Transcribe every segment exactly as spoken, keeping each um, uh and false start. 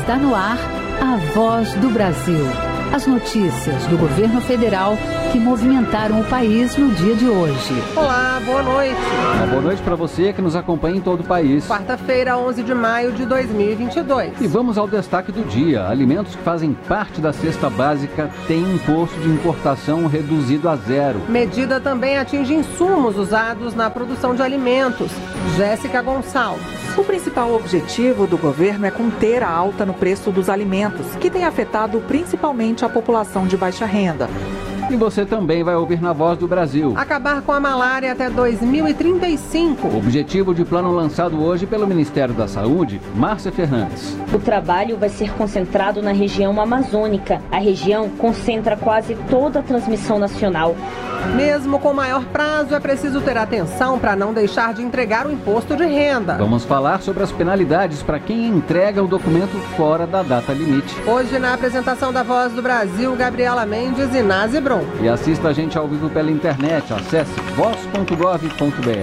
Está no ar a Voz do Brasil. As notícias do governo federal que movimentaram o país no dia de hoje. Olá, boa noite. Uma boa noite para você que nos acompanha em todo o país. Quarta-feira, onze de maio de dois mil e vinte e dois. E vamos ao destaque do dia. Alimentos que fazem parte da cesta básica têm imposto de importação reduzido a zero. Medida também atinge insumos usados na produção de alimentos. Jéssica Gonçalves. O principal objetivo do governo é conter a alta no preço dos alimentos, que tem afetado principalmente a população de baixa renda. E você também vai ouvir na Voz do Brasil. Acabar com a malária até dois mil e trinta e cinco. Objetivo de plano lançado hoje pelo Ministério da Saúde, Márcia Fernandes. O trabalho vai ser concentrado na região amazônica. A região concentra quase toda a transmissão nacional. Mesmo com maior prazo, é preciso ter atenção para não deixar de entregar o imposto de renda. Vamos falar sobre as penalidades para quem entrega o documento fora da data limite. Hoje, na apresentação da Voz do Brasil, Gabriela Mendes e Nazi Brum. E assista a gente ao vivo pela internet. Acesse voz ponto gov ponto br.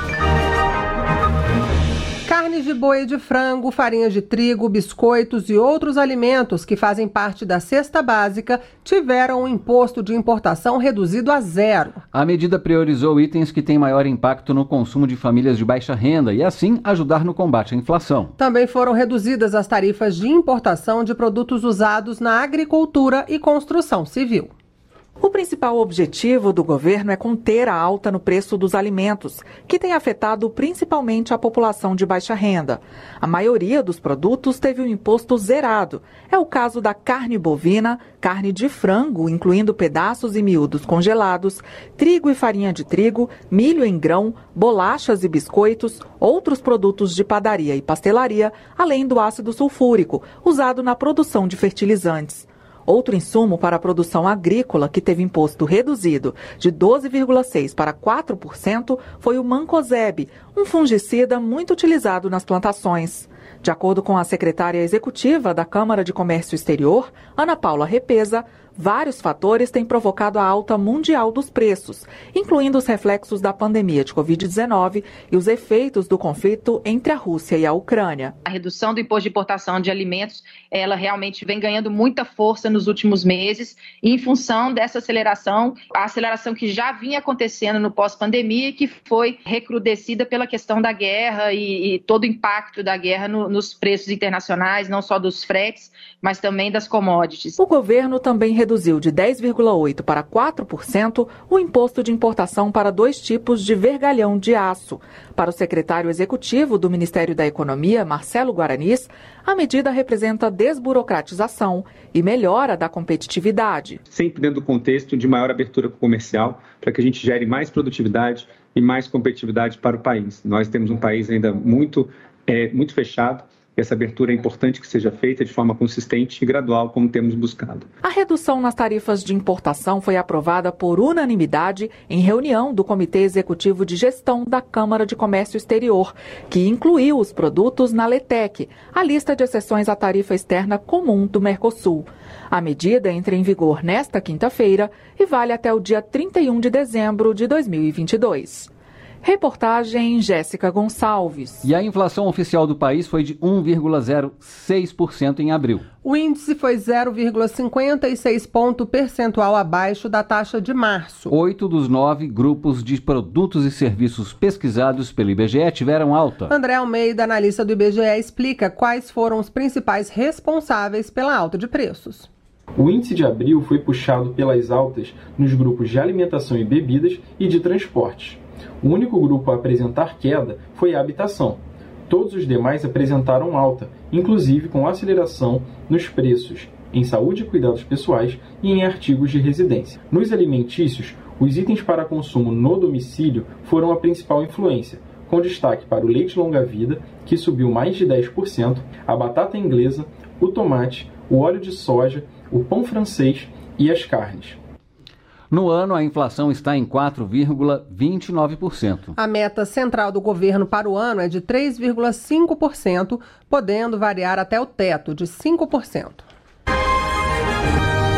Carne de boi e de frango, farinha de trigo, biscoitos e outros alimentos que fazem parte da cesta básica tiveram um imposto de importação reduzido a zero. A medida priorizou itens que têm maior impacto no consumo de famílias de baixa renda e, assim, ajudar no combate à inflação. Também foram reduzidas as tarifas de importação de produtos usados na agricultura e construção civil. O principal objetivo do governo é conter a alta no preço dos alimentos, que tem afetado principalmente a população de baixa renda. A maioria dos produtos teve o imposto zerado. É o caso da carne bovina, carne de frango, incluindo pedaços e miúdos congelados, trigo e farinha de trigo, milho em grão, bolachas e biscoitos, outros produtos de padaria e pastelaria, além do ácido sulfúrico, usado na produção de fertilizantes. Outro insumo para a produção agrícola que teve imposto reduzido de doze vírgula seis por cento para quatro por cento foi o mancozeb, um fungicida muito utilizado nas plantações. De acordo com a secretária executiva da Câmara de Comércio Exterior, Ana Paula Repesa, vários fatores têm provocado a alta mundial dos preços, incluindo os reflexos da pandemia de covid dezenove e os efeitos do conflito entre a Rússia e a Ucrânia. A redução do imposto de importação de alimentos, ela realmente vem ganhando muita força nos últimos meses, e em função dessa aceleração, a aceleração que já vinha acontecendo no pós-pandemia e que foi recrudescida pela questão da guerra e, e todo o impacto da guerra no, nos preços internacionais, não só dos fretes, mas também das commodities. O governo também reduziu de dez vírgula oito por cento para quatro por cento o imposto de importação para dois tipos de vergalhão de aço. Para o secretário executivo do Ministério da Economia, Marcelo Guaranis, a medida representa desburocratização e melhora da competitividade. Sempre dentro do contexto de maior abertura comercial, para que a gente gere mais produtividade e mais competitividade para o país. Nós temos um país ainda muito, é, muito fechado. Essa abertura é importante que seja feita de forma consistente e gradual, como temos buscado. A redução nas tarifas de importação foi aprovada por unanimidade em reunião do Comitê Executivo de Gestão da Câmara de Comércio Exterior, que incluiu os produtos na LETEC, a lista de exceções à tarifa externa comum do Mercosul. A medida entra em vigor nesta quinta-feira e vale até o dia trinta e um de dezembro de dois mil e vinte e dois. Reportagem Jéssica Gonçalves. E a inflação oficial do país foi de um vírgula zero seis por cento em abril. O índice foi zero vírgula cinquenta e seis ponto percentual abaixo da taxa de março. Oito dos nove grupos de produtos e serviços pesquisados pelo I B G E tiveram alta. André Almeida, analista do I B G E, explica quais foram os principais responsáveis pela alta de preços. O índice de abril foi puxado pelas altas nos grupos de alimentação e bebidas e de transportes. O único grupo a apresentar queda foi a habitação. Todos os demais apresentaram alta, inclusive com aceleração nos preços em saúde e cuidados pessoais e em artigos de residência. Nos alimentícios, os itens para consumo no domicílio foram a principal influência, com destaque para o leite longa-vida, que subiu mais de dez por cento, a batata inglesa, o tomate, o óleo de soja, o pão francês e as carnes. No ano, a inflação está em quatro vírgula vinte e nove por cento. A meta central do governo para o ano é de três vírgula cinco por cento, podendo variar até o teto de cinco por cento.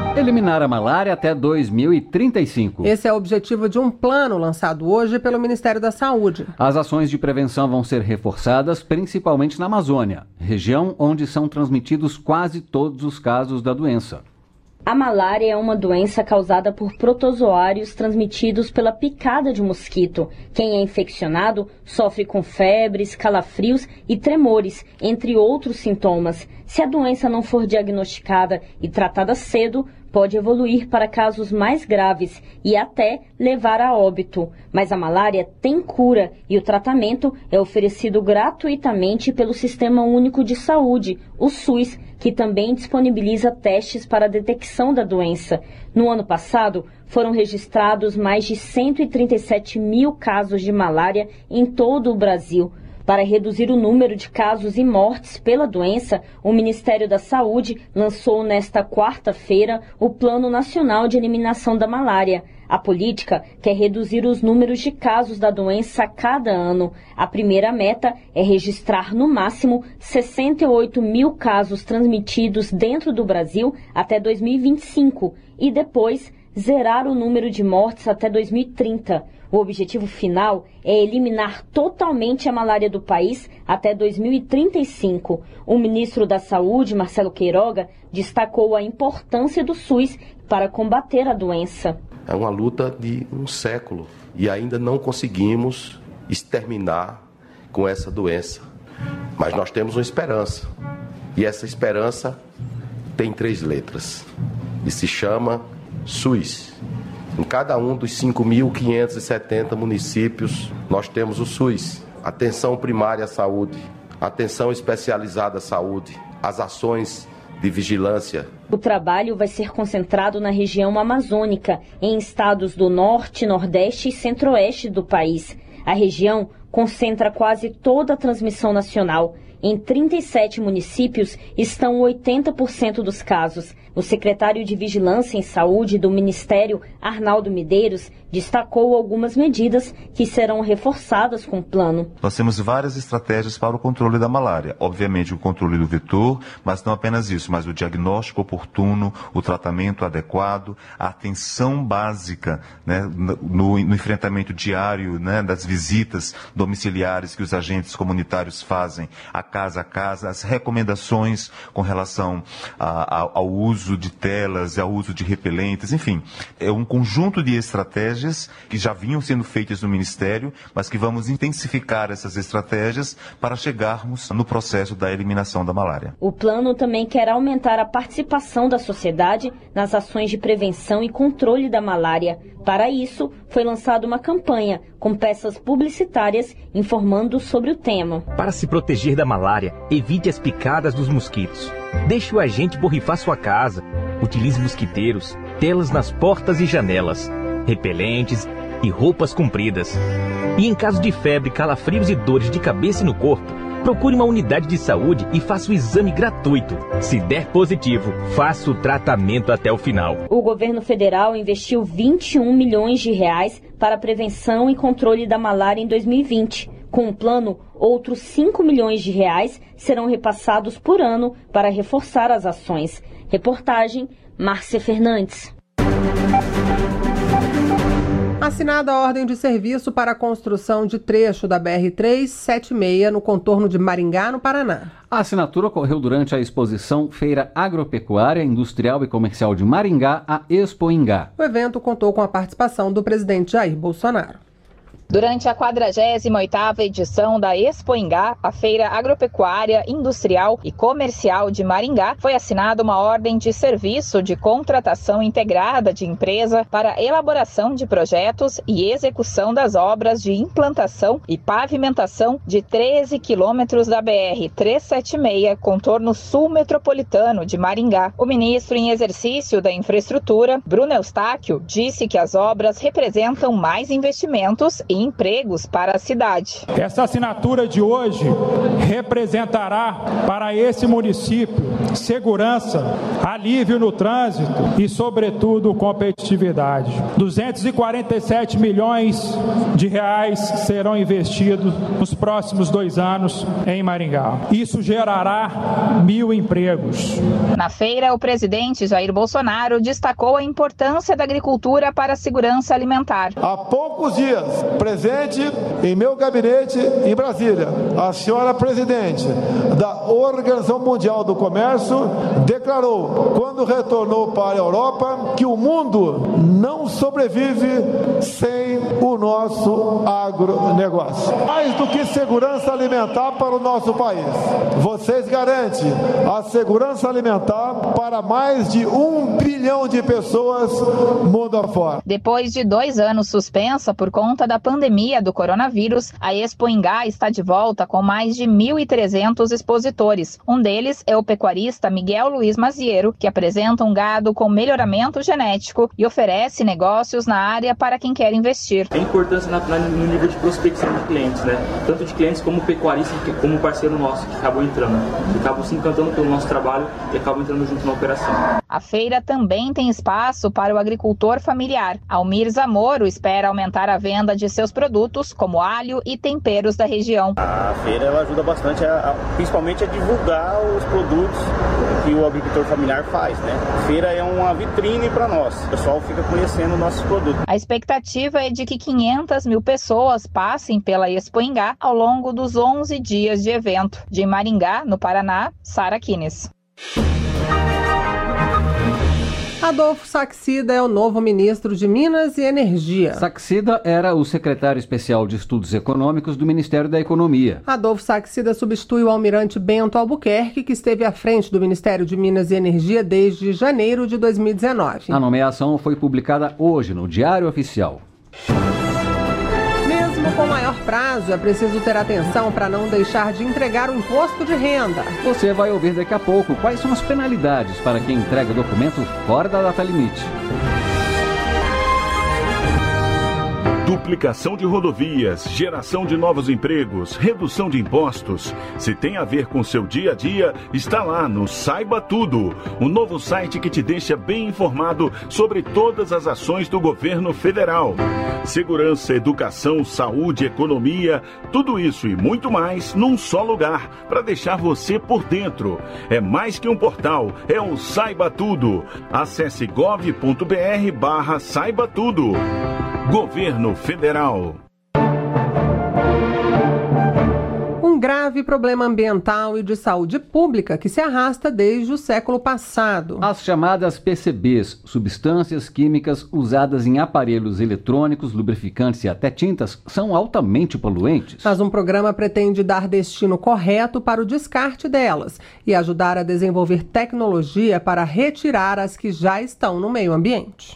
Eliminar a malária até dois mil e trinta e cinco. Esse é o objetivo de um plano lançado hoje pelo Ministério da Saúde. As ações de prevenção vão ser reforçadas, principalmente na Amazônia, região onde são transmitidos quase todos os casos da doença. A malária é uma doença causada por protozoários transmitidos pela picada de mosquito. Quem é infeccionado sofre com febres, calafrios e tremores, entre outros sintomas. Se a doença não for diagnosticada e tratada cedo, pode evoluir para casos mais graves e até levar a óbito. Mas a malária tem cura e o tratamento é oferecido gratuitamente pelo Sistema Único de Saúde, o SUS, que também disponibiliza testes para a detecção da doença. No ano passado, foram registrados mais de cento e trinta e sete mil casos de malária em todo o Brasil. Para reduzir o número de casos e mortes pela doença, o Ministério da Saúde lançou nesta quarta-feira o Plano Nacional de Eliminação da Malária. A política quer reduzir os números de casos da doença a cada ano. A primeira meta é registrar no máximo sessenta e oito mil casos transmitidos dentro do Brasil até dois mil e vinte e cinco e depois zerar o número de mortes até dois mil e trinta. O objetivo final é eliminar totalmente a malária do país até dois mil e trinta e cinco. O ministro da Saúde, Marcelo Queiroga, destacou a importância do SUS para combater a doença. É uma luta de um século e ainda não conseguimos exterminar com essa doença. Mas nós temos uma esperança. E essa esperança tem três letras e se chama SUS. Em cada um dos cinco mil quinhentos e setenta municípios, nós temos o SUS. Atenção primária à saúde, atenção especializada à saúde, as ações de vigilância. O trabalho vai ser concentrado na região amazônica, em estados do norte, nordeste e centro-oeste do país. A região concentra quase toda a transmissão nacional. Em trinta e sete municípios estão oitenta por cento dos casos. O secretário de Vigilância em Saúde do Ministério, Arnaldo Medeiros, destacou algumas medidas que serão reforçadas com o plano. Nós temos várias estratégias para o controle da malária. Obviamente o controle do vetor, mas não apenas isso, mas o diagnóstico oportuno, o tratamento adequado, a atenção básica, né, no, no enfrentamento diário, né, das visitas domiciliares que os agentes comunitários fazem a casa a casa, as recomendações com relação a, a, ao uso de telas, ao uso de repelentes, enfim, é um conjunto de estratégias que já vinham sendo feitas no Ministério, mas que vamos intensificar essas estratégias para chegarmos no processo da eliminação da malária. O plano também quer aumentar a participação da sociedade nas ações de prevenção e controle da malária. Para isso, foi lançada uma campanha com peças publicitárias informando sobre o tema. Para se proteger da malária, evite as picadas dos mosquitos. Deixe o agente borrifar sua casa. Utilize mosquiteiros, telas nas portas e janelas, repelentes e roupas compridas. E em caso de febre, calafrios e dores de cabeça e no corpo, procure uma unidade de saúde e faça o exame gratuito. Se der positivo, faça o tratamento até o final. O governo federal investiu vinte e um milhões de reais para a prevenção e controle da malária em dois mil e vinte. Com o plano, outros cinco milhões de reais serão repassados por ano para reforçar as ações. Reportagem, Márcia Fernandes. Assinada a ordem de serviço para a construção de trecho da B R trezentos e setenta e seis no contorno de Maringá, no Paraná. A assinatura ocorreu durante a exposição Feira Agropecuária, Industrial e Comercial de Maringá, a Expoingá. O evento contou com a participação do presidente Jair Bolsonaro. Durante a quadragésima oitava edição da Expoingá, a Feira Agropecuária, Industrial e Comercial de Maringá, foi assinada uma ordem de serviço de contratação integrada de empresa para elaboração de projetos e execução das obras de implantação e pavimentação de treze quilômetros da B R trezentos e setenta e seis, contorno sul metropolitano de Maringá. O ministro em exercício da Infraestrutura, Bruno Eustáquio, disse que as obras representam mais investimentos e empregos para a cidade. Essa assinatura de hoje representará para esse município segurança, alívio no trânsito e, sobretudo, competitividade. duzentos e quarenta e sete milhões de reais serão investidos nos próximos dois anos em Maringá. Isso gerará mil empregos. Na feira, o presidente Jair Bolsonaro destacou a importância da agricultura para a segurança alimentar. Há poucos dias, presente em meu gabinete em Brasília, a senhora presidente da Organização Mundial do Comércio declarou, quando retornou para a Europa, que o mundo não sobrevive sem o nosso agronegócio. Mais do que segurança alimentar para o nosso país, vocês garantem a segurança alimentar para mais de um bilhão de pessoas mundo afora. Depois de dois anos suspensa por conta da pandemia do coronavírus, a Expo Ingá está de volta com mais de mil e trezentos expositores. Um deles é o pecuarista Miguel Luiz Maziero, que apresenta um gado com melhoramento genético e oferece negócios na área para quem quer investir. A importância na, na, no nível de prospecção de clientes, né? Tanto de clientes como pecuaristas, como parceiro nosso que acabou entrando, que acabam se encantando pelo nosso trabalho e acabam entrando junto na operação. A feira também tem espaço para o agricultor familiar. Almir Zamoro espera aumentar a venda de seus produtos, como alho e temperos da região. A feira ela ajuda bastante, a, a, principalmente a divulgar os produtos que o agricultor familiar faz, né? A feira é uma vitrine para nós, o pessoal fica conhecendo nossos produtos. A expectativa é de que quinhentas mil pessoas passem pela Expo Ingá ao longo dos onze dias de evento. De Maringá, no Paraná, Sara Kines. Adolfo Saxida é o novo ministro de Minas e Energia. Saxida era o secretário especial de Estudos Econômicos do Ministério da Economia. Adolfo Saxida substitui o almirante Bento Albuquerque, que esteve à frente do Ministério de Minas e Energia desde janeiro de dois mil e dezenove. A nomeação foi publicada hoje no Diário Oficial. Mesmo com maior prazo, é preciso ter atenção para não deixar de entregar o imposto de renda. Você vai ouvir daqui a pouco quais são as penalidades para quem entrega documento fora da data limite. Duplicação de rodovias, geração de novos empregos, redução de impostos. Se tem a ver com seu dia a dia, está lá no Saiba Tudo, o novo site que te deixa bem informado sobre todas as ações do governo federal. Segurança, educação, saúde, economia, tudo isso e muito mais num só lugar, para deixar você por dentro. É mais que um portal, é o Saiba Tudo. Acesse gov ponto br barra Saiba Tudo. Governo Federal. Um grave problema ambiental e de saúde pública que se arrasta desde o século passado. As chamadas P C Bs, substâncias químicas usadas em aparelhos eletrônicos, lubrificantes e até tintas, são altamente poluentes. Mas um programa pretende dar destino correto para o descarte delas e ajudar a desenvolver tecnologia para retirar as que já estão no meio ambiente.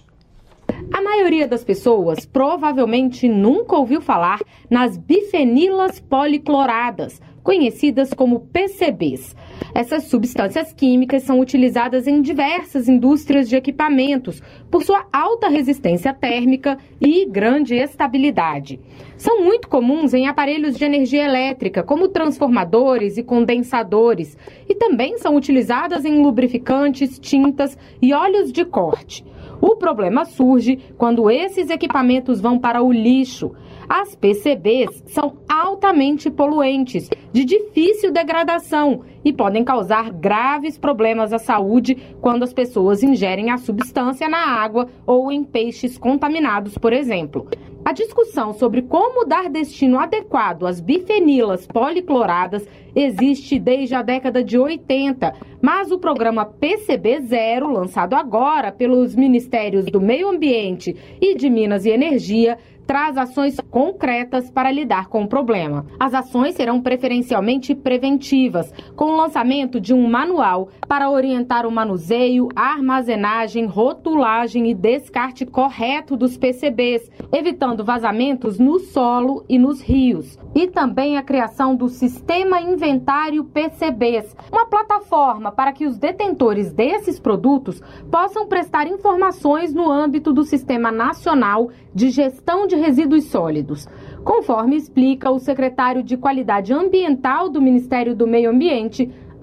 A maioria das pessoas provavelmente nunca ouviu falar nas bifenilas policloradas, conhecidas como P C Bs. Essas substâncias químicas são utilizadas em diversas indústrias de equipamentos por sua alta resistência térmica e grande estabilidade. São muito comuns em aparelhos de energia elétrica, como transformadores e condensadores, e também são utilizadas em lubrificantes, tintas e óleos de corte. O problema surge quando esses equipamentos vão para o lixo. As P C Bs são altamente poluentes, de difícil degradação e podem causar graves problemas à saúde quando as pessoas ingerem a substância na água ou em peixes contaminados, por exemplo. A discussão sobre como dar destino adequado às bifenilas policloradas existe desde a década de oitenta, mas o programa P C B zero, lançado agora pelos Ministérios do Meio Ambiente e de Minas e Energia, traz ações concretas para lidar com o problema. As ações serão preferencialmente preventivas, com o lançamento de um manual para orientar o manuseio, armazenagem, rotulagem e descarte correto dos P C Bs, evitando vazamentos no solo e nos rios. E também a criação do Sistema Inventário P C Bs, uma plataforma para que os detentores desses produtos possam prestar informações no âmbito do Sistema Nacional de Gestão de Resíduos Sólidos, conforme explica o secretário de Qualidade Ambiental do Ministério do Meio Ambiente,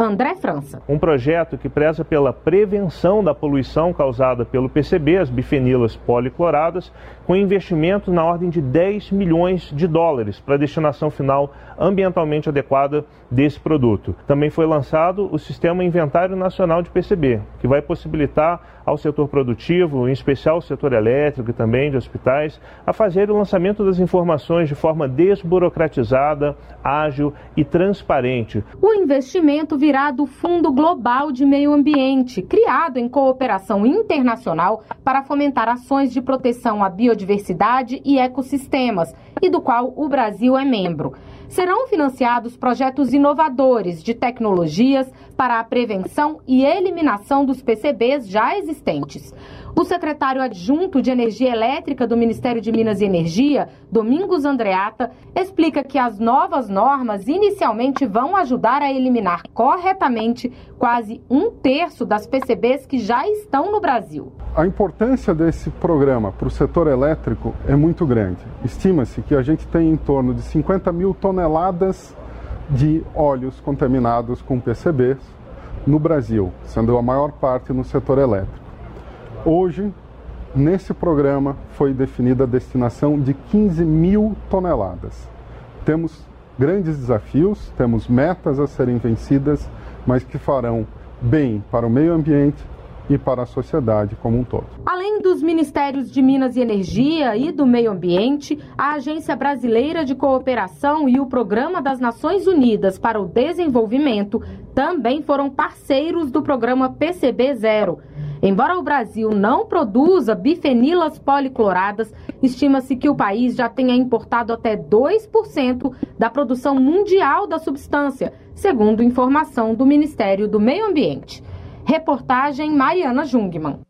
André França. Um projeto que preza pela prevenção da poluição causada pelo P C B, as bifenilas policloradas, com investimento na ordem de dez milhões de dólares para a destinação final ambientalmente adequada desse produto. Também foi lançado o Sistema Inventário Nacional de P C B, que vai possibilitar ao setor produtivo, em especial o setor elétrico e também de hospitais, a fazer o lançamento das informações de forma desburocratizada, ágil e transparente. O investimento virá do Fundo Global de Meio Ambiente, criado em cooperação internacional para fomentar ações de proteção à biodiversidade e ecossistemas, e do qual o Brasil é membro. Serão financiados projetos inovadores de tecnologias para a prevenção e eliminação dos P C Bs já existentes. O secretário adjunto de Energia Elétrica do Ministério de Minas e Energia, Domingos Andreata, explica que as novas normas inicialmente vão ajudar a eliminar corretamente quase um terço das P C Bs que já estão no Brasil. A importância desse programa para o setor elétrico é muito grande. Estima-se que a gente tem em torno de cinquenta mil toneladas de óleos contaminados com P C Bs no Brasil, sendo a maior parte no setor elétrico. Hoje, nesse programa, foi definida a destinação de quinze mil toneladas. Temos grandes desafios, temos metas a serem vencidas, mas que farão bem para o meio ambiente e para a sociedade como um todo. Além dos Ministérios de Minas e Energia e do Meio Ambiente, a Agência Brasileira de Cooperação e o Programa das Nações Unidas para o Desenvolvimento também foram parceiros do programa P C B Zero. Embora o Brasil não produza bifenilas policloradas, estima-se que o país já tenha importado até dois por cento da produção mundial da substância, segundo informação do Ministério do Meio Ambiente. Reportagem Mariana Jungmann.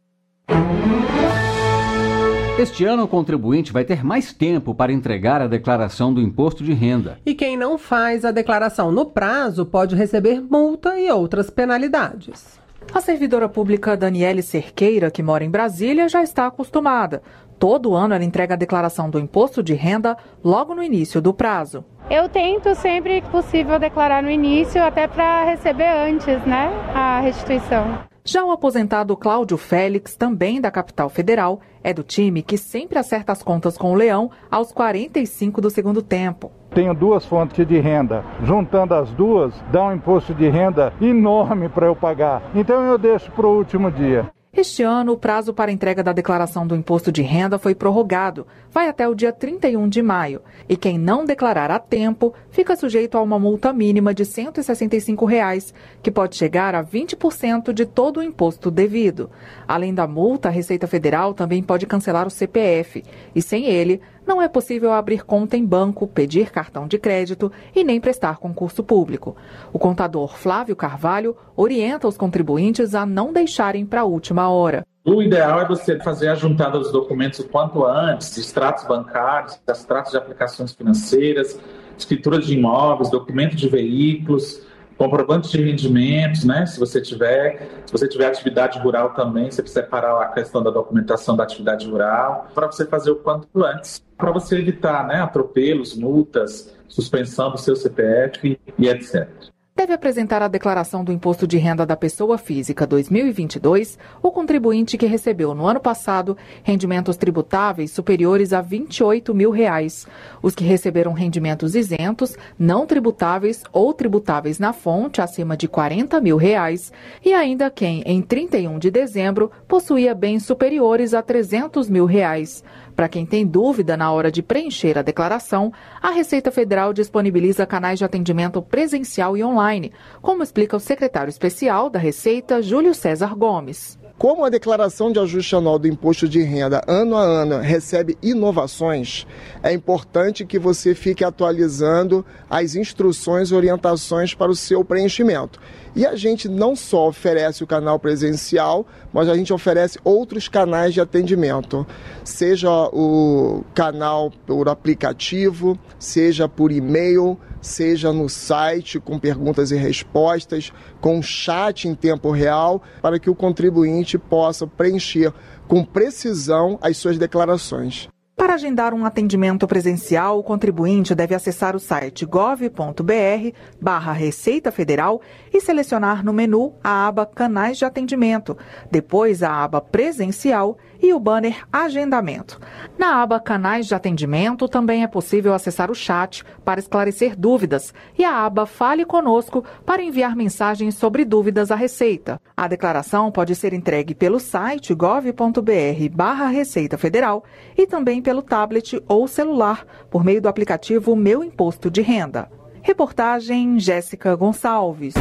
Este ano, o contribuinte vai ter mais tempo para entregar a declaração do imposto de renda. E quem não faz a declaração no prazo pode receber multa e outras penalidades. A servidora pública Daniele Cerqueira, que mora em Brasília, já está acostumada. Todo ano ela entrega a declaração do imposto de renda logo no início do prazo. Eu tento sempre que possível declarar no início, até para receber antes, né, a restituição. Já o aposentado Cláudio Félix, também da capital federal, é do time que sempre acerta as contas com o Leão aos quarenta e cinco do segundo tempo. Tenho duas fontes de renda. Juntando as duas, dá um imposto de renda enorme para eu pagar. Então eu deixo para o último dia. Este ano, o prazo para entrega da declaração do imposto de renda foi prorrogado. Vai até o dia trinta e um de maio. E quem não declarar a tempo fica sujeito a uma multa mínima de cento e sessenta e cinco reais, que pode chegar a vinte por cento de todo o imposto devido. Além da multa, a Receita Federal também pode cancelar o C P F. E sem ele, não é possível abrir conta em banco, pedir cartão de crédito e nem prestar concurso público. O contador Flávio Carvalho orienta os contribuintes a não deixarem para a última hora. O ideal é você fazer a juntada dos documentos o quanto antes, extratos bancários, extratos de aplicações financeiras, escrituras de imóveis, documentos de veículos, comprovantes de rendimentos, né? Se você tiver, se você tiver atividade rural também, você precisa separar a questão da documentação da atividade rural, para você fazer o quanto antes, para você evitar, né, atropelos, multas, suspensão do seu C P F e etcétera. Deve apresentar a declaração do Imposto de Renda da Pessoa Física dois mil e vinte e dois o contribuinte que recebeu no ano passado rendimentos tributáveis superiores a vinte e oito mil reais. Os que receberam rendimentos isentos, não tributáveis ou tributáveis na fonte acima de quarenta mil reais e ainda quem, em trinta e um de dezembro, possuía bens superiores a trezentos mil reais. Para quem tem dúvida na hora de preencher a declaração, a Receita Federal disponibiliza canais de atendimento presencial e online, como explica o secretário especial da Receita, Júlio César Gomes. Como a declaração de ajuste anual do imposto de renda ano a ano recebe inovações, é importante que você fique atualizando as instruções e orientações para o seu preenchimento. E a gente não só oferece o canal presencial, mas a gente oferece outros canais de atendimento, seja o canal por aplicativo, seja por e-mail, seja no site com perguntas e respostas, com chat em tempo real, para que o contribuinte possa preencher com precisão as suas declarações. Para agendar um atendimento presencial, o contribuinte deve acessar o site gov.br barra Receita Federal e selecionar no menu a aba Canais de Atendimento, depois a aba Presencial e o banner Agendamento. Na aba Canais de Atendimento também é possível acessar o chat para esclarecer dúvidas e a aba Fale Conosco para enviar mensagens sobre dúvidas à Receita. A declaração pode ser entregue pelo site gov.br barra Receita Federal e também pelo tablet ou celular por meio do aplicativo Meu Imposto de Renda. Reportagem Jéssica Gonçalves.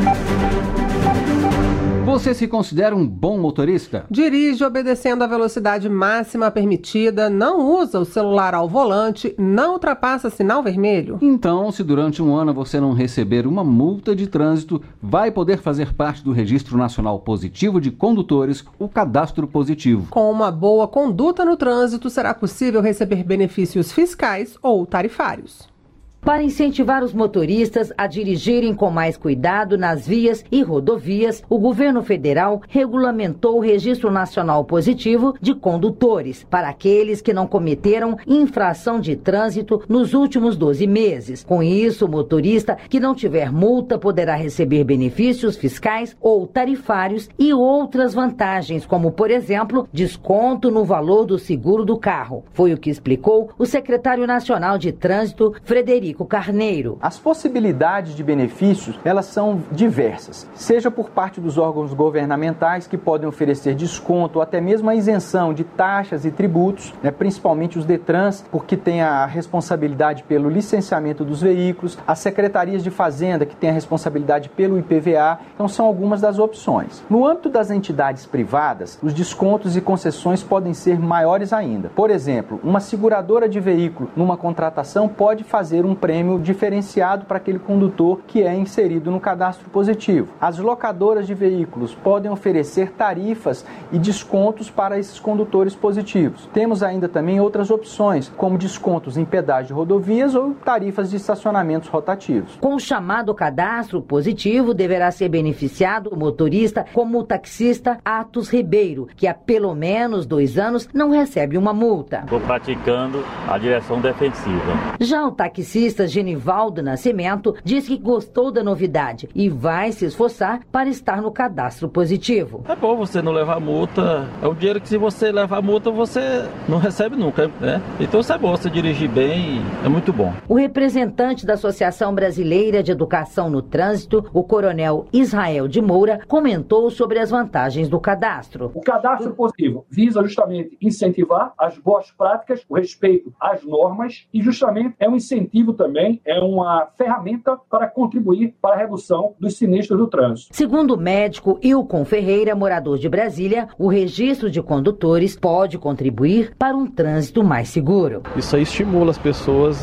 Você se considera um bom motorista? Dirige obedecendo a velocidade máxima permitida, não usa o celular ao volante, não ultrapassa sinal vermelho? Então, se durante um ano você não receber uma multa de trânsito, vai poder fazer parte do Registro Nacional Positivo de Condutores, o Cadastro Positivo. Com uma boa conduta no trânsito, será possível receber benefícios fiscais ou tarifários. Para incentivar os motoristas a dirigirem com mais cuidado nas vias e rodovias, o governo federal regulamentou o Registro Nacional Positivo de Condutores para aqueles que não cometeram infração de trânsito nos últimos doze meses. Com isso, o motorista que não tiver multa poderá receber benefícios fiscais ou tarifários e outras vantagens, como, por exemplo, desconto no valor do seguro do carro. Foi o que explicou o secretário nacional de Trânsito, Frederico Carneiro. As possibilidades de benefícios, elas são diversas, seja por parte dos órgãos governamentais que podem oferecer desconto ou até mesmo a isenção de taxas e tributos, né, principalmente os DETRANs, porque tem a responsabilidade pelo licenciamento dos veículos, as secretarias de fazenda que têm a responsabilidade pelo I P V A, então são algumas das opções. No âmbito das entidades privadas, os descontos e concessões podem ser maiores ainda. Por exemplo, uma seguradora de veículo numa contratação pode fazer um prêmio diferenciado para aquele condutor que é inserido no cadastro positivo. As locadoras de veículos podem oferecer tarifas e descontos para esses condutores positivos. Temos ainda também outras opções, como descontos em pedágio de rodovias ou tarifas de estacionamentos rotativos. Com o chamado cadastro positivo, deverá ser beneficiado o motorista como o taxista Atos Ribeiro, que há pelo menos dois anos não recebe uma multa. Estou praticando a direção defensiva. Já o taxista Genivaldo Nascimento diz que gostou da novidade e vai se esforçar para estar no cadastro positivo. É bom você não levar multa, é o dinheiro que se você levar multa você não recebe nunca, né? Então isso é bom, você dirigir bem, é muito bom. O representante da Associação Brasileira de Educação no Trânsito, o coronel Israel de Moura, comentou sobre as vantagens do cadastro. O cadastro positivo visa justamente incentivar as boas práticas, o respeito às normas e justamente é um incentivo também, é uma ferramenta para contribuir para a redução dos sinistros do trânsito. Segundo o médico Ilcon Ferreira, morador de Brasília, o registro de condutores pode contribuir para um trânsito mais seguro. Isso aí estimula as pessoas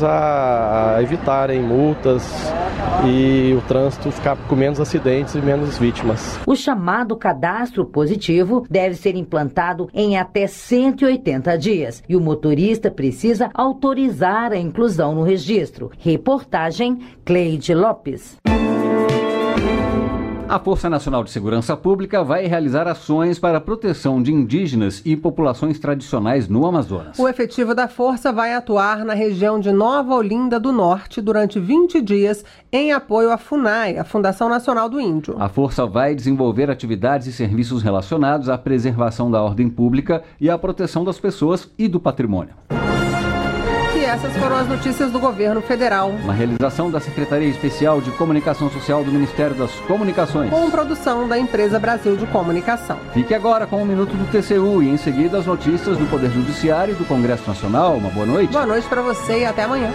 a evitarem multas e o trânsito ficar com menos acidentes e menos vítimas. O chamado cadastro positivo deve ser implantado em até cento e oitenta dias e o motorista precisa autorizar a inclusão no registro. Reportagem Cleide Lopes. A Força Nacional de Segurança Pública vai realizar ações para a proteção de indígenas e populações tradicionais no Amazonas. O efetivo da Força vai atuar na região de Nova Olinda do Norte durante vinte dias em apoio à FUNAI, a Fundação Nacional do Índio. A Força vai desenvolver atividades e serviços relacionados à preservação da ordem pública e à proteção das pessoas e do patrimônio. E essas foram as notícias do governo federal. Uma realização da Secretaria Especial de Comunicação Social do Ministério das Comunicações. Com produção da Empresa Brasil de Comunicação. Fique agora com um minuto do T C U e em seguida as notícias do Poder Judiciário e do Congresso Nacional. Uma boa noite. Boa noite para você e até amanhã.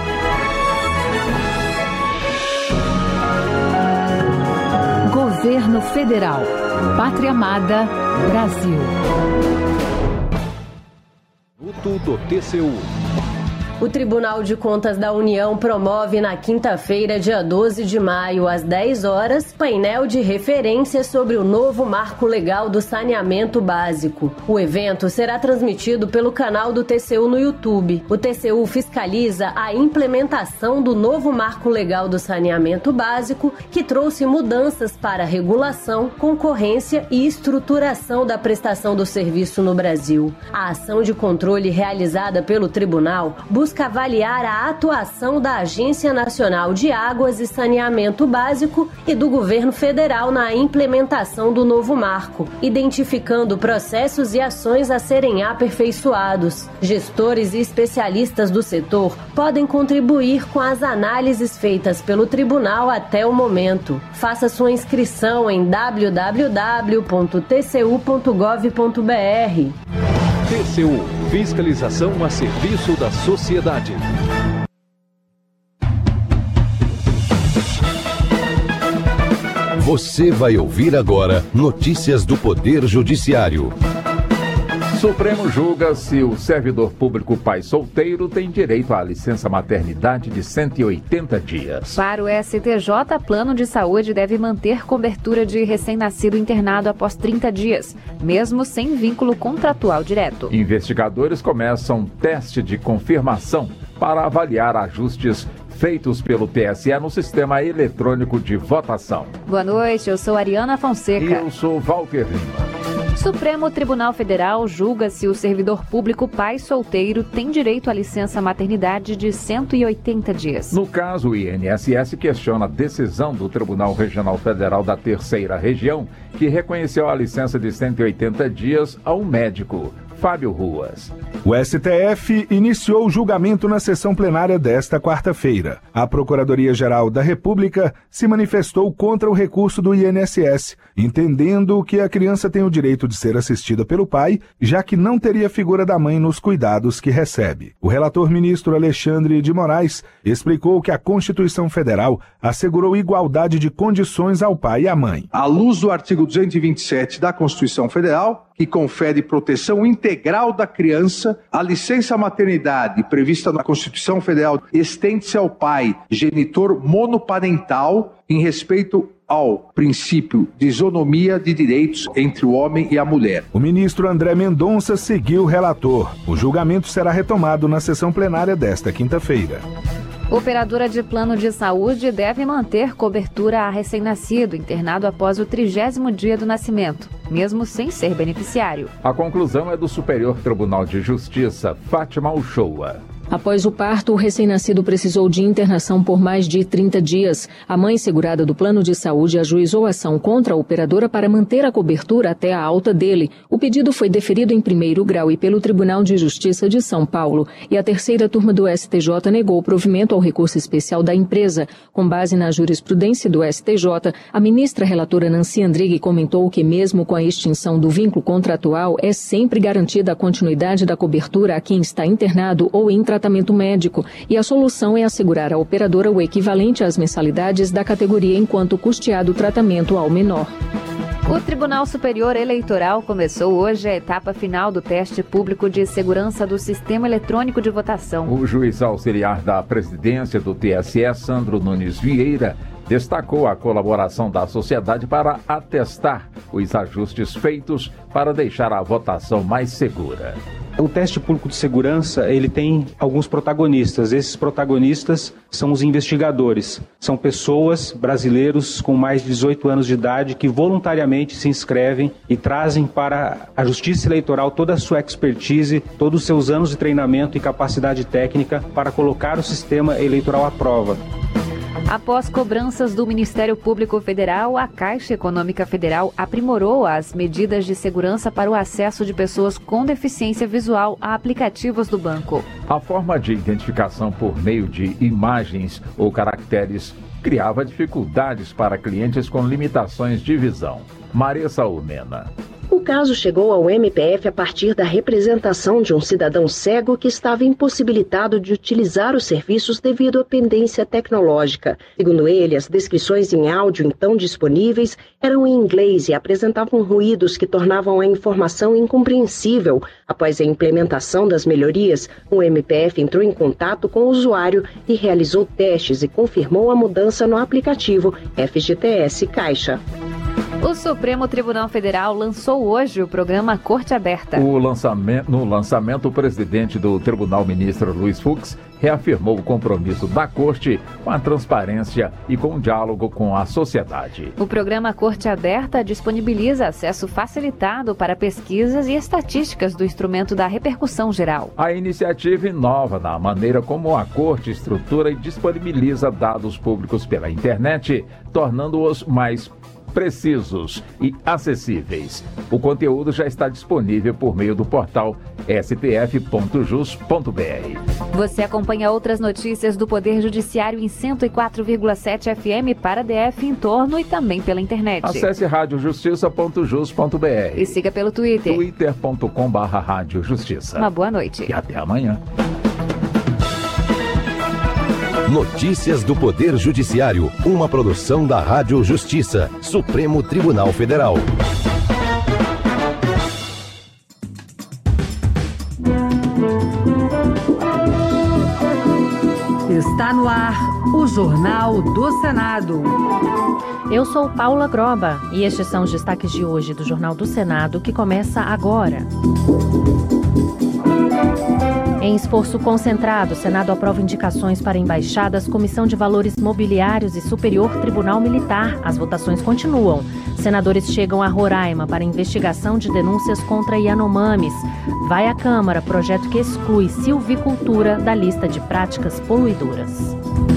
Governo Federal. Pátria Amada, Brasil. Minuto do T C U. O Tribunal de Contas da União promove na quinta-feira, dia doze de maio, às dez horas, painel de referência sobre o novo marco legal do saneamento básico. O evento será transmitido pelo canal do T C U no YouTube. O T C U fiscaliza a implementação do novo marco legal do saneamento básico, que trouxe mudanças para regulação, concorrência e estruturação da prestação do serviço no Brasil. A ação de controle realizada pelo tribunal busca busca avaliar a atuação da Agência Nacional de Águas e Saneamento Básico e do Governo Federal na implementação do novo marco, identificando processos e ações a serem aperfeiçoados. Gestores e especialistas do setor podem contribuir com as análises feitas pelo tribunal até o momento. Faça sua inscrição em w w w ponto t c u ponto gov ponto b r. T C U, fiscalização a serviço da sociedade. Você vai ouvir agora notícias do Poder Judiciário. Supremo julga se o servidor público pai solteiro tem direito à licença maternidade de cento e oitenta dias. Para o S T J, plano de saúde deve manter cobertura de recém-nascido internado após trinta dias, mesmo sem vínculo contratual direto. Investigadores começam teste de confirmação para avaliar ajustes feitos pelo T S E no sistema eletrônico de votação. Boa noite, eu sou Ariana Fonseca. E eu sou Walter Lima. Supremo Tribunal Federal julga se o servidor público pai solteiro tem direito à licença maternidade de cento e oitenta dias. No caso, o I N S S questiona a decisão do Tribunal Regional Federal da Terceira Região, que reconheceu a licença de cento e oitenta dias ao médico Fábio Ruas. O S T F iniciou o julgamento na sessão plenária desta quarta-feira. A Procuradoria-Geral da República se manifestou contra o recurso do I N S S, entendendo que a criança tem o direito de ser assistida pelo pai, já que não teria figura da mãe nos cuidados que recebe. O relator ministro Alexandre de Moraes explicou que a Constituição Federal assegurou igualdade de condições ao pai e à mãe. À luz do artigo duzentos e vinte e sete da Constituição Federal, que confere proteção integral da criança, a licença maternidade prevista na Constituição Federal estende-se ao pai, genitor monoparental, em respeito ao princípio de isonomia de direitos entre o homem e a mulher. O ministro André Mendonça seguiu o relator. O julgamento será retomado na sessão plenária desta quinta-feira. Operadora de plano de saúde deve manter cobertura a recém-nascido internado após o trigésimo dia do nascimento, mesmo sem ser beneficiário. A conclusão é do Superior Tribunal de Justiça, Fátima Uchoa. Após o parto, o recém-nascido precisou de internação por mais de trinta dias. A mãe segurada do plano de saúde ajuizou ação contra a operadora para manter a cobertura até a alta dele. O pedido foi deferido em primeiro grau e pelo Tribunal de Justiça de São Paulo. E a terceira turma do S T J negou o provimento ao recurso especial da empresa. Com base na jurisprudência do S T J, a ministra relatora Nancy Andrighi comentou que mesmo com a extinção do vínculo contratual, é sempre garantida a continuidade da cobertura a quem está internado ou em tratamento tratamento médico, e a solução é assegurar à operadora o equivalente às mensalidades da categoria enquanto custeado o tratamento ao menor. O Tribunal Superior Eleitoral começou hoje a etapa final do teste público de segurança do Sistema Eletrônico de Votação. O juiz auxiliar da presidência do T S E, Sandro Nunes Vieira, destacou a colaboração da sociedade para atestar os ajustes feitos para deixar a votação mais segura. O teste público de segurança, ele tem alguns protagonistas. Esses protagonistas são os investigadores. São pessoas, brasileiros com mais de dezoito anos de idade, que voluntariamente se inscrevem e trazem para a Justiça Eleitoral toda a sua expertise, todos os seus anos de treinamento e capacidade técnica para colocar o sistema eleitoral à prova. Após cobranças do Ministério Público Federal, a Caixa Econômica Federal aprimorou as medidas de segurança para o acesso de pessoas com deficiência visual a aplicativos do banco. A forma de identificação por meio de imagens ou caracteres criava dificuldades para clientes com limitações de visão. Marisa Umena. O caso chegou ao M P F a partir da representação de um cidadão cego que estava impossibilitado de utilizar os serviços devido à pendência tecnológica. Segundo ele, as descrições em áudio então disponíveis eram em inglês e apresentavam ruídos que tornavam a informação incompreensível. Após a implementação das melhorias, o M P F entrou em contato com o usuário e realizou testes e confirmou a mudança no aplicativo F G T S Caixa. O Supremo Tribunal Federal lançou hoje o programa Corte Aberta. O lançamento, no lançamento, o presidente do Tribunal, ministro Luiz Fux, reafirmou o compromisso da Corte com a transparência e com o diálogo com a sociedade. O programa Corte Aberta disponibiliza acesso facilitado para pesquisas e estatísticas do instrumento da repercussão geral. A iniciativa inova na maneira como a Corte estrutura e disponibiliza dados públicos pela internet, tornando-os mais precisos e acessíveis. O conteúdo já está disponível por meio do portal s t f ponto jus ponto b r. Você acompanha outras notícias do Poder Judiciário em cento e quatro vírgula sete F M para D F em torno e também pela internet. Acesse rádio justiça ponto jus ponto b r e siga pelo Twitter. twitter ponto com barra rádio justiça. Uma boa noite. E até amanhã. Notícias do Poder Judiciário, uma produção da Rádio Justiça, Supremo Tribunal Federal. Está no ar o Jornal do Senado. Eu sou Paula Groba e estes são os destaques de hoje do Jornal do Senado, que começa agora. Em esforço concentrado, o Senado aprova indicações para embaixadas, Comissão de Valores Mobiliários e Superior Tribunal Militar. As votações continuam. Senadores chegam a Roraima para investigação de denúncias contra Yanomamis. Vai à Câmara projeto que exclui silvicultura da lista de práticas poluidoras.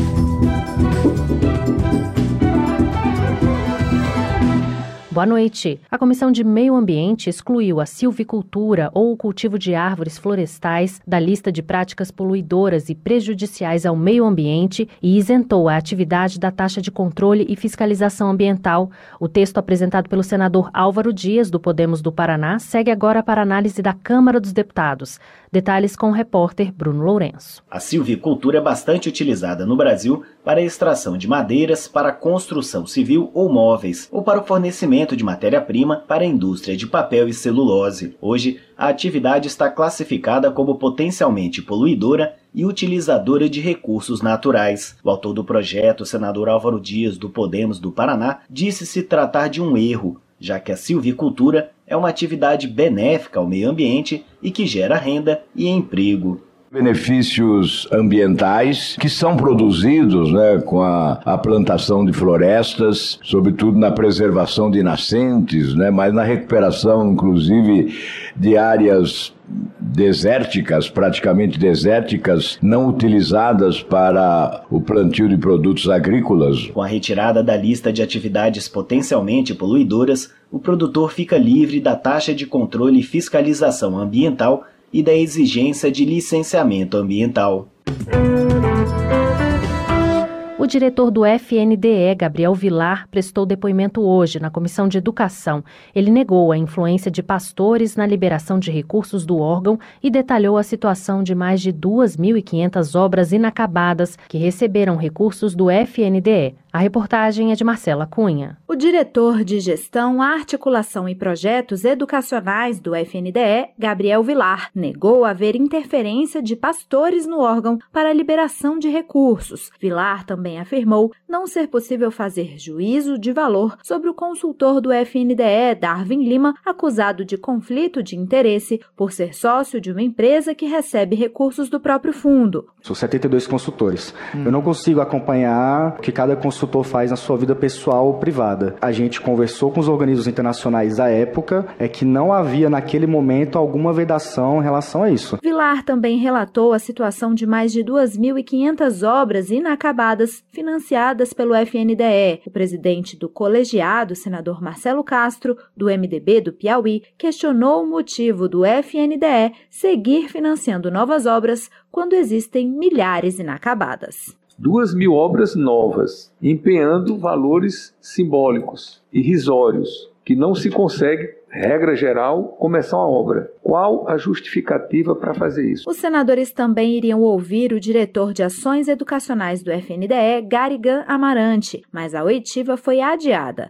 Boa noite. A Comissão de Meio Ambiente excluiu a silvicultura ou o cultivo de árvores florestais da lista de práticas poluidoras e prejudiciais ao meio ambiente e isentou a atividade da taxa de controle e fiscalização ambiental. O texto apresentado pelo senador Álvaro Dias, do Podemos do Paraná, segue agora para análise da Câmara dos Deputados. Detalhes com o repórter Bruno Lourenço. A silvicultura é bastante utilizada no Brasil para a extração de madeiras, para a construção civil ou móveis, ou para o fornecimento de matéria-prima para a indústria de papel e celulose. Hoje, a atividade está classificada como potencialmente poluidora e utilizadora de recursos naturais. O autor do projeto, o senador Álvaro Dias, do Podemos do Paraná, disse se tratar de um erro, já que a silvicultura é uma atividade benéfica ao meio ambiente e que gera renda e emprego. Benefícios ambientais que são produzidos, né, com a, a plantação de florestas, sobretudo na preservação de nascentes, né, mas na recuperação, inclusive, de áreas desérticas, praticamente desérticas, não utilizadas para o plantio de produtos agrícolas. Com a retirada da lista de atividades potencialmente poluidoras, o produtor fica livre da taxa de controle e fiscalização ambiental e da exigência de licenciamento ambiental. O diretor do F N D E, Gabriel Vilar, prestou depoimento hoje na Comissão de Educação. Ele negou a influência de pastores na liberação de recursos do órgão e detalhou a situação de mais de duas mil e quinhentas obras inacabadas que receberam recursos do F N D E. A reportagem é de Marcela Cunha. O diretor de Gestão, Articulação e Projetos Educacionais do F N D E, Gabriel Vilar, negou haver interferência de pastores no órgão para a liberação de recursos. Vilar também afirmou não ser possível fazer juízo de valor sobre o consultor do F N D E, Darwin Lima, acusado de conflito de interesse por ser sócio de uma empresa que recebe recursos do próprio fundo. São setenta e dois consultores. Hum. Eu não consigo acompanhar o que cada consultor faz na sua vida pessoal ou privada. A gente conversou com os organismos internacionais da época, é que não havia naquele momento alguma vedação em relação a isso. Vilar também relatou a situação de mais de duas mil e quinhentas obras inacabadas financiadas pelo F N D E. O presidente do colegiado, senador Marcelo Castro, do M D B do Piauí, questionou o motivo do F N D E seguir financiando novas obras quando existem milhares inacabadas. Duas mil obras novas, empenhando valores simbólicos, irrisórios, que não se consegue regra geral, começar uma obra. Qual a justificativa para fazer isso? Os senadores também iriam ouvir o diretor de Ações Educacionais do F N D E, Garigan Amarante, mas a oitiva foi adiada.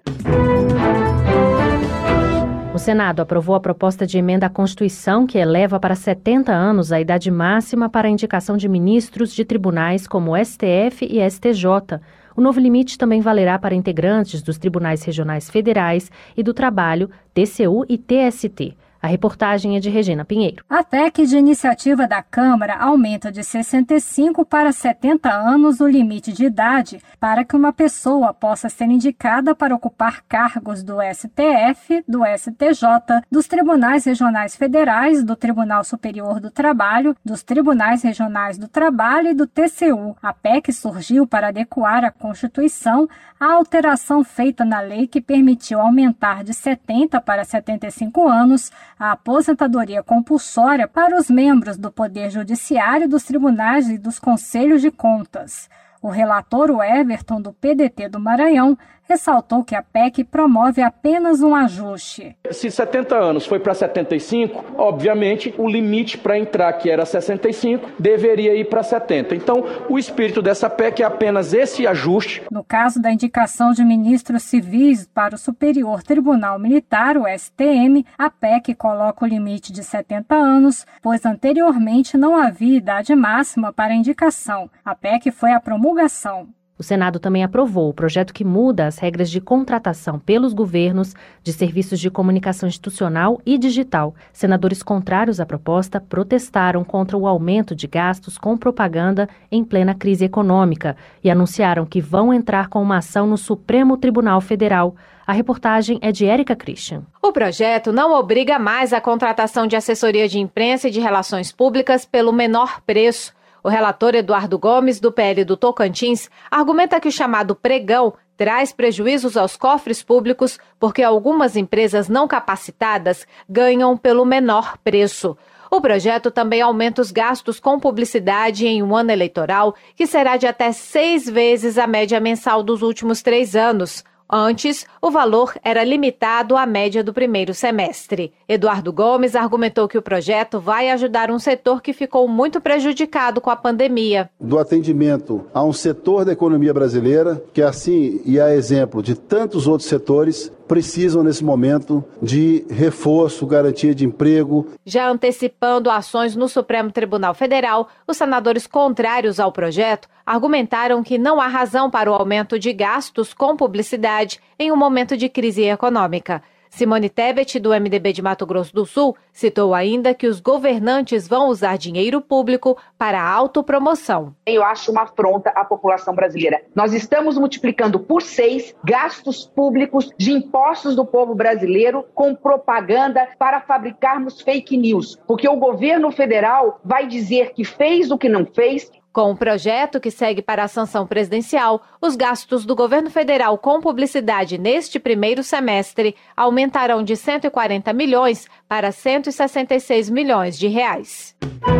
O Senado aprovou a proposta de emenda à Constituição que eleva para setenta anos a idade máxima para a indicação de ministros de tribunais como S T F e S T J. O novo limite também valerá para integrantes dos tribunais regionais federais e do trabalho, T C U e T S T. A reportagem é de Regina Pinheiro. A P E C de iniciativa da Câmara aumenta de sessenta e cinco para setenta anos o limite de idade para que uma pessoa possa ser indicada para ocupar cargos do S T F, do S T J, dos Tribunais Regionais Federais, do Tribunal Superior do Trabalho, dos Tribunais Regionais do Trabalho e do T C U. A P E C surgiu para adequar à Constituição a alteração feita na lei que permitiu aumentar de setenta para setenta e cinco anos a aposentadoria compulsória para os membros do Poder Judiciário, dos tribunais e dos Conselhos de Contas. O relator, o Everton, do P D T do Maranhão, ressaltou que a P E C promove apenas um ajuste. Se setenta anos foi para setenta e cinco, obviamente o limite para entrar, que era sessenta e cinco, deveria ir para setenta. Então, o espírito dessa P E C é apenas esse ajuste. No caso da indicação de ministros civis para o Superior Tribunal Militar, o S T M, a P E C coloca o limite de setenta anos, pois anteriormente não havia idade máxima para a indicação. A P E C foi a promulgação. O Senado também aprovou o projeto que muda as regras de contratação pelos governos de serviços de comunicação institucional e digital. Senadores contrários à proposta protestaram contra o aumento de gastos com propaganda em plena crise econômica e anunciaram que vão entrar com uma ação no Supremo Tribunal Federal. A reportagem é de Érica Christian. O projeto não obriga mais a contratação de assessoria de imprensa e de relações públicas pelo menor preço. O relator Eduardo Gomes, do P L do Tocantins, argumenta que o chamado pregão traz prejuízos aos cofres públicos porque algumas empresas não capacitadas ganham pelo menor preço. O projeto também aumenta os gastos com publicidade em um ano eleitoral, que será de até seis vezes a média mensal dos últimos três anos. Antes, o valor era limitado à média do primeiro semestre. Eduardo Gomes argumentou que o projeto vai ajudar um setor que ficou muito prejudicado com a pandemia. Do atendimento a um setor da economia brasileira, que assim e a exemplo de tantos outros setores, precisam nesse momento de reforço, garantia de emprego. Já antecipando ações no Supremo Tribunal Federal, os senadores contrários ao projeto argumentaram que não há razão para o aumento de gastos com publicidade em um momento de crise econômica. Simone Tebet, do M D B de Mato Grosso do Sul, citou ainda que os governantes vão usar dinheiro público para a autopromoção. Eu acho uma afronta à população brasileira. Nós estamos multiplicando por seis gastos públicos de impostos do povo brasileiro com propaganda para fabricarmos fake news, porque o governo federal vai dizer que fez o que não fez. Com o projeto que segue para a sanção presidencial, os gastos do governo federal com publicidade neste primeiro semestre aumentarão de cento e quarenta milhões para cento e sessenta e seis milhões de reais.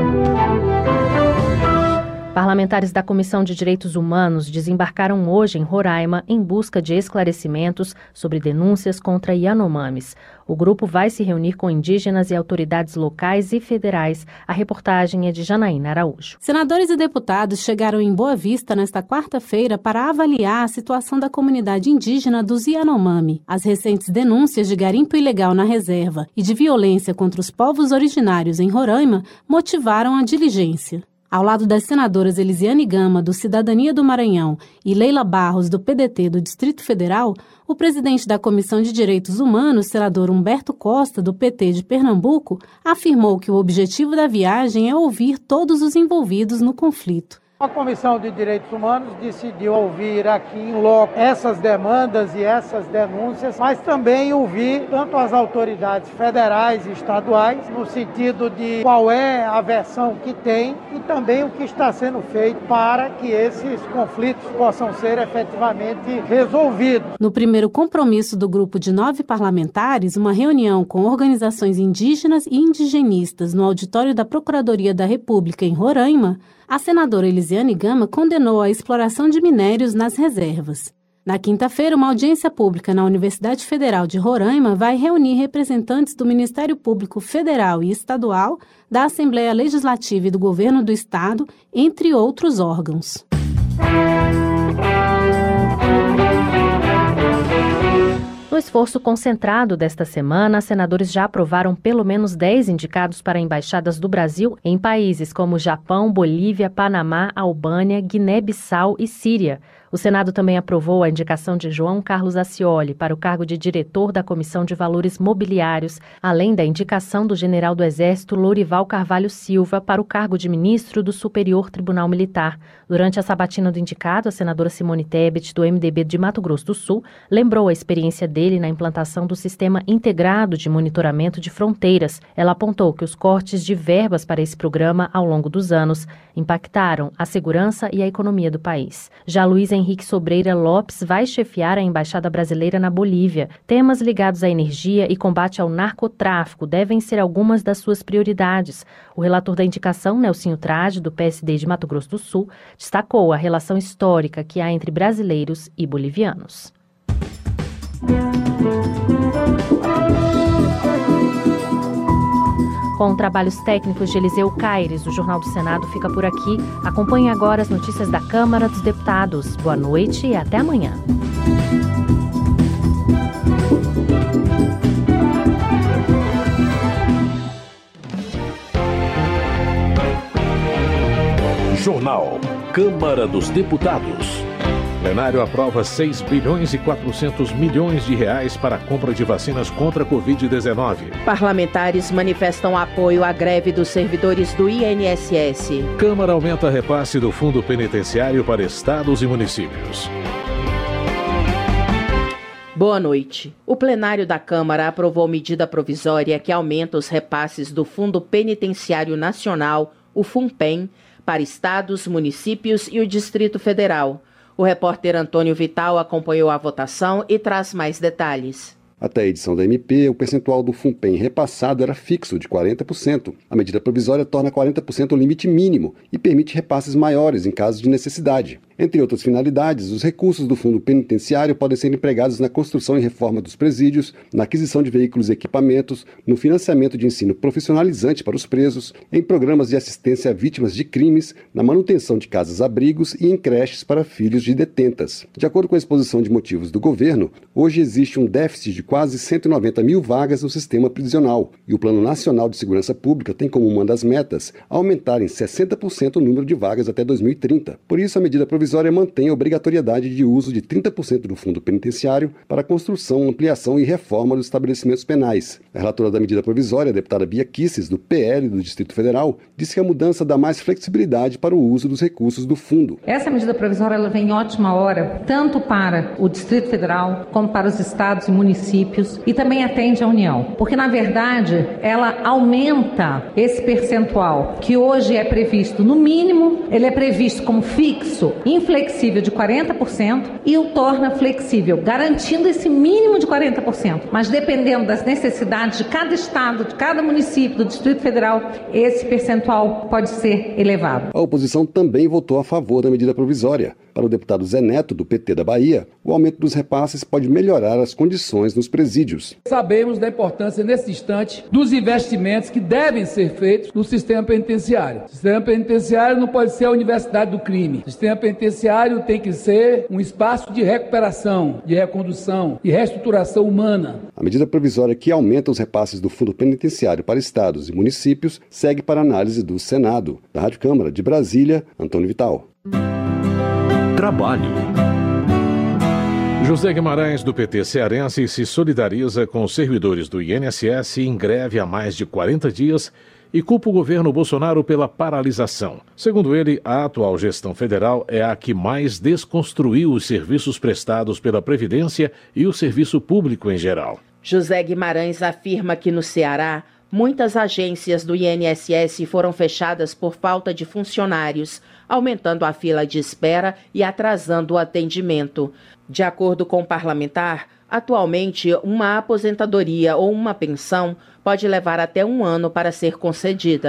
Parlamentares da Comissão de Direitos Humanos desembarcaram hoje em Roraima em busca de esclarecimentos sobre denúncias contra Yanomamis. O grupo vai se reunir com indígenas e autoridades locais e federais. A reportagem é de Janaína Araújo. Senadores e deputados chegaram em Boa Vista nesta quarta-feira para avaliar a situação da comunidade indígena dos Yanomami. As recentes denúncias de garimpo ilegal na reserva e de violência contra os povos originários em Roraima motivaram a diligência. Ao lado das senadoras Elisiane Gama, do Cidadania do Maranhão, e Leila Barros, do P D T do Distrito Federal, o presidente da Comissão de Direitos Humanos, senador Humberto Costa, do P T de Pernambuco, afirmou que o objetivo da viagem é ouvir todos os envolvidos no conflito. A Comissão de Direitos Humanos decidiu ouvir aqui em loco essas demandas e essas denúncias, mas também ouvir tanto as autoridades federais e estaduais, no sentido de qual é a versão que tem e também o que está sendo feito para que esses conflitos possam ser efetivamente resolvidos. No primeiro compromisso do grupo de nove parlamentares, uma reunião com organizações indígenas e indigenistas no auditório da Procuradoria da República em Roraima, a senadora Elisiane Gama condenou a exploração de minérios nas reservas. Na quinta-feira, uma audiência pública na Universidade Federal de Roraima vai reunir representantes do Ministério Público Federal e Estadual, da Assembleia Legislativa e do Governo do Estado, entre outros órgãos. No esforço concentrado desta semana, senadores já aprovaram pelo menos dez indicados para embaixadas do Brasil em países como Japão, Bolívia, Panamá, Albânia, Guiné-Bissau e Síria. O Senado também aprovou a indicação de João Carlos Accioli para o cargo de diretor da Comissão de Valores Mobiliários, além da indicação do general do Exército Lourival Carvalho Silva para o cargo de ministro do Superior Tribunal Militar. Durante a sabatina do indicado, a senadora Simone Tebet, do M D B de Mato Grosso do Sul, lembrou a experiência dele na implantação do Sistema Integrado de Monitoramento de Fronteiras. Ela apontou que os cortes de verbas para esse programa ao longo dos anos impactaram a segurança e a economia do país. Já Luiz Henrique Sobreira Lopes vai chefiar a Embaixada Brasileira na Bolívia. Temas ligados à energia e combate ao narcotráfico devem ser algumas das suas prioridades. O relator da indicação, Nelsinho Trade, do P S D de Mato Grosso do Sul, destacou a relação histórica que há entre brasileiros e bolivianos. Com trabalhos técnicos de Eliseu Caires, o Jornal do Senado fica por aqui. Acompanhe agora as notícias da Câmara dos Deputados. Boa noite e até amanhã. Jornal Câmara dos Deputados. O plenário aprova seis bilhões e quatrocentos milhões de reais para a compra de vacinas contra a covid dezenove. Parlamentares manifestam apoio à greve dos servidores do I N S S. Câmara aumenta repasse do fundo penitenciário para estados e municípios. Boa noite. O plenário da Câmara aprovou medida provisória que aumenta os repasses do Fundo Penitenciário Nacional, o FUNPEN, para estados, municípios e o Distrito Federal. O repórter Antônio Vital acompanhou a votação e traz mais detalhes. Até a edição da M P, o percentual do FUNPEN repassado era fixo, de quarenta por cento. A medida provisória torna quarenta por cento o limite mínimo e permite repasses maiores em caso de necessidade. Entre outras finalidades, os recursos do fundo penitenciário podem ser empregados na construção e reforma dos presídios, na aquisição de veículos e equipamentos, no financiamento de ensino profissionalizante para os presos, em programas de assistência a vítimas de crimes, na manutenção de casas-abrigos e em creches para filhos de detentas. De acordo com a exposição de motivos do governo, hoje existe um déficit de quase cento e noventa mil vagas no sistema prisional, e o Plano Nacional de Segurança Pública tem como uma das metas aumentar em sessenta por cento o número de vagas até dois mil e trinta. Por isso, a medida provisória mantém a obrigatoriedade de uso de trinta por cento do fundo penitenciário para a construção, ampliação e reforma dos estabelecimentos penais. A relatora da medida provisória, a deputada Bia Kicis, do P L do Distrito Federal, disse que a mudança dá mais flexibilidade para o uso dos recursos do fundo. Essa medida provisória ela vem em ótima hora, tanto para o Distrito Federal como para os estados e municípios, e também atende à União, porque na verdade ela aumenta esse percentual que hoje é previsto, no mínimo, ele é previsto como fixo, inflexível de quarenta por cento e o torna flexível, garantindo esse mínimo de quarenta por cento. Mas dependendo das necessidades de cada estado, de cada município, do Distrito Federal, esse percentual pode ser elevado. A oposição também votou a favor da medida provisória. Para o deputado Zé Neto, do P T da Bahia, o aumento dos repasses pode melhorar as condições nos presídios. Sabemos da importância, nesse instante, dos investimentos que devem ser feitos no sistema penitenciário. O sistema penitenciário não pode ser a universidade do crime. O sistema penitenciário tem que ser um espaço de recuperação, de recondução e reestruturação humana. A medida provisória que aumenta os repasses do Fundo Penitenciário para estados e municípios segue para análise do Senado. Da Rádio Câmara de Brasília, Antônio Vital. Trabalho. José Guimarães, do P T cearense, se solidariza com os servidores do I N S S em greve há mais de quarenta dias e culpa o governo Bolsonaro pela paralisação. Segundo ele, a atual gestão federal é a que mais desconstruiu os serviços prestados pela Previdência e o serviço público em geral. José Guimarães afirma que no Ceará, muitas agências do I N S S foram fechadas por falta de funcionários, aumentando a fila de espera e atrasando o atendimento. De acordo com o parlamentar, atualmente uma aposentadoria ou uma pensão pode levar até um ano para ser concedida.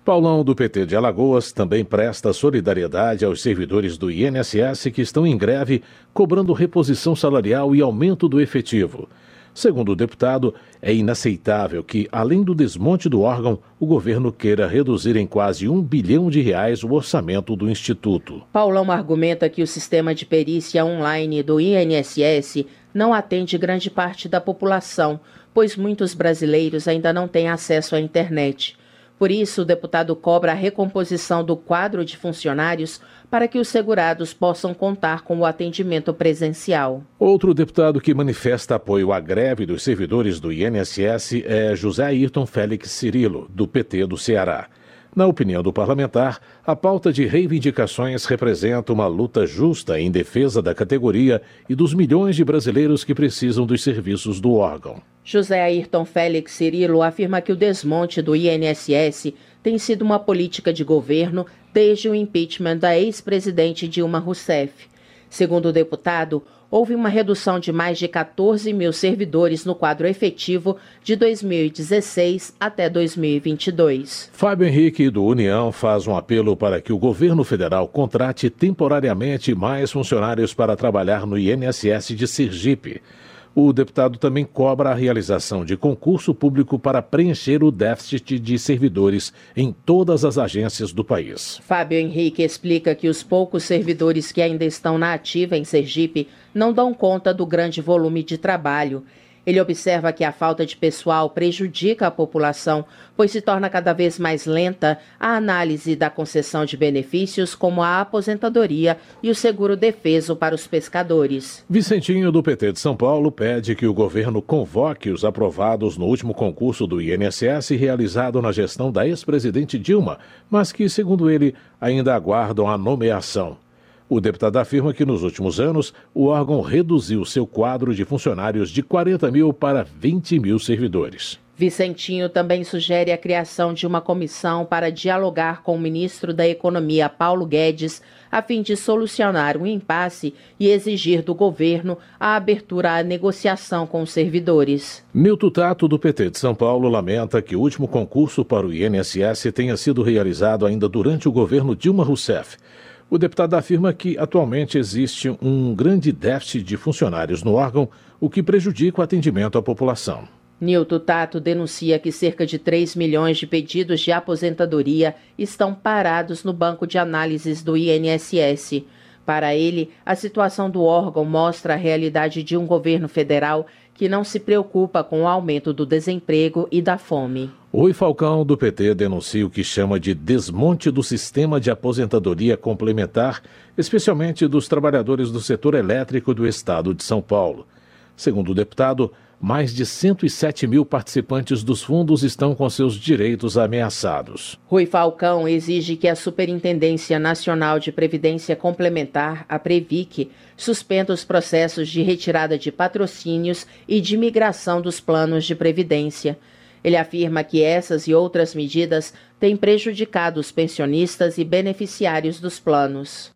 Paulão, do P T de Alagoas, também presta solidariedade aos servidores do I N S S que estão em greve, cobrando reposição salarial e aumento do efetivo. Segundo o deputado, é inaceitável que, além do desmonte do órgão, o governo queira reduzir em quase um bilhão de reais o orçamento do Instituto. Paulão argumenta que o sistema de perícia online do I N S S não atende grande parte da população, pois muitos brasileiros ainda não têm acesso à internet. Por isso, o deputado cobra a recomposição do quadro de funcionários para que os segurados possam contar com o atendimento presencial. Outro deputado que manifesta apoio à greve dos servidores do I N S S é José Ayrton Félix Cirilo, do P T do Ceará. Na opinião do parlamentar, a pauta de reivindicações representa uma luta justa em defesa da categoria e dos milhões de brasileiros que precisam dos serviços do órgão. José Ayrton Félix Cirilo afirma que o desmonte do I N S S tem sido uma política de governo desde o impeachment da ex-presidente Dilma Rousseff. Segundo o deputado, houve uma redução de mais de quatorze mil servidores no quadro efetivo de dois mil e dezesseis até dois mil e vinte e dois. Fábio Henrique, do União, faz um apelo para que o governo federal contrate temporariamente mais funcionários para trabalhar no I N S S de Sergipe. O deputado também cobra a realização de concurso público para preencher o déficit de servidores em todas as agências do país. Fábio Henrique explica que os poucos servidores que ainda estão na ativa em Sergipe não dão conta do grande volume de trabalho. Ele observa que a falta de pessoal prejudica a população, pois se torna cada vez mais lenta a análise da concessão de benefícios como a aposentadoria e o seguro defeso para os pescadores. Vicentinho, do P T de São Paulo, pede que o governo convoque os aprovados no último concurso do I N S S realizado na gestão da ex-presidente Dilma, mas que, segundo ele, ainda aguardam a nomeação. O deputado afirma que nos últimos anos o órgão reduziu seu quadro de funcionários de quarenta mil para vinte mil servidores. Vicentinho também sugere a criação de uma comissão para dialogar com o ministro da Economia, Paulo Guedes, a fim de solucionar um impasse e exigir do governo a abertura à negociação com os servidores. Nilton Tato, do P T de São Paulo, lamenta que o último concurso para o I N S S tenha sido realizado ainda durante o governo Dilma Rousseff. O deputado afirma que atualmente existe um grande déficit de funcionários no órgão, o que prejudica o atendimento à população. Nilton Tato denuncia que cerca de três milhões de pedidos de aposentadoria estão parados no banco de análises do I N S S. Para ele, a situação do órgão mostra a realidade de um governo federal que não se preocupa com o aumento do desemprego e da fome. Rui Falcão, do P T, denuncia o que chama de desmonte do sistema de aposentadoria complementar, especialmente dos trabalhadores do setor elétrico do estado de São Paulo. Segundo o deputado, mais de cento e sete mil participantes dos fundos estão com seus direitos ameaçados. Rui Falcão exige que a Superintendência Nacional de Previdência Complementar, a Previc, suspenda os processos de retirada de patrocínios e de migração dos planos de previdência. Ele afirma que essas e outras medidas têm prejudicado os pensionistas e beneficiários dos planos.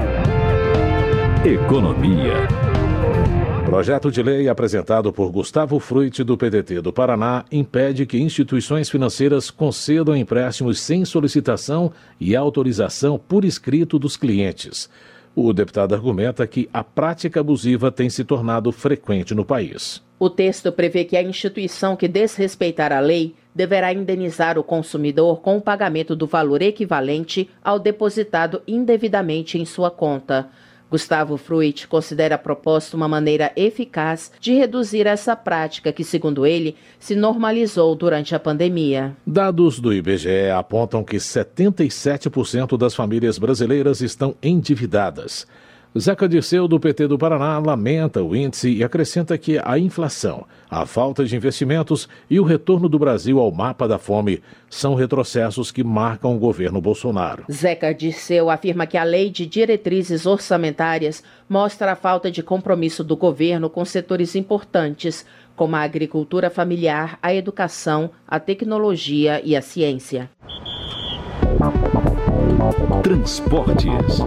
Economia. Projeto de lei apresentado por Gustavo Fruit, do P D T do Paraná, impede que instituições financeiras concedam empréstimos sem solicitação e autorização por escrito dos clientes. O deputado argumenta que a prática abusiva tem se tornado frequente no país. O texto prevê que a instituição que desrespeitar a lei deverá indenizar o consumidor com o pagamento do valor equivalente ao depositado indevidamente em sua conta. Gustavo Fruit considera a proposta uma maneira eficaz de reduzir essa prática que, segundo ele, se normalizou durante a pandemia. Dados do I B G E apontam que setenta e sete por cento das famílias brasileiras estão endividadas. Zeca Dirceu, do P T do Paraná, lamenta o índice e acrescenta que a inflação, a falta de investimentos e o retorno do Brasil ao mapa da fome são retrocessos que marcam o governo Bolsonaro. Zeca Dirceu afirma que a Lei de Diretrizes Orçamentárias mostra a falta de compromisso do governo com setores importantes, como a agricultura familiar, a educação, a tecnologia e a ciência. Transportes.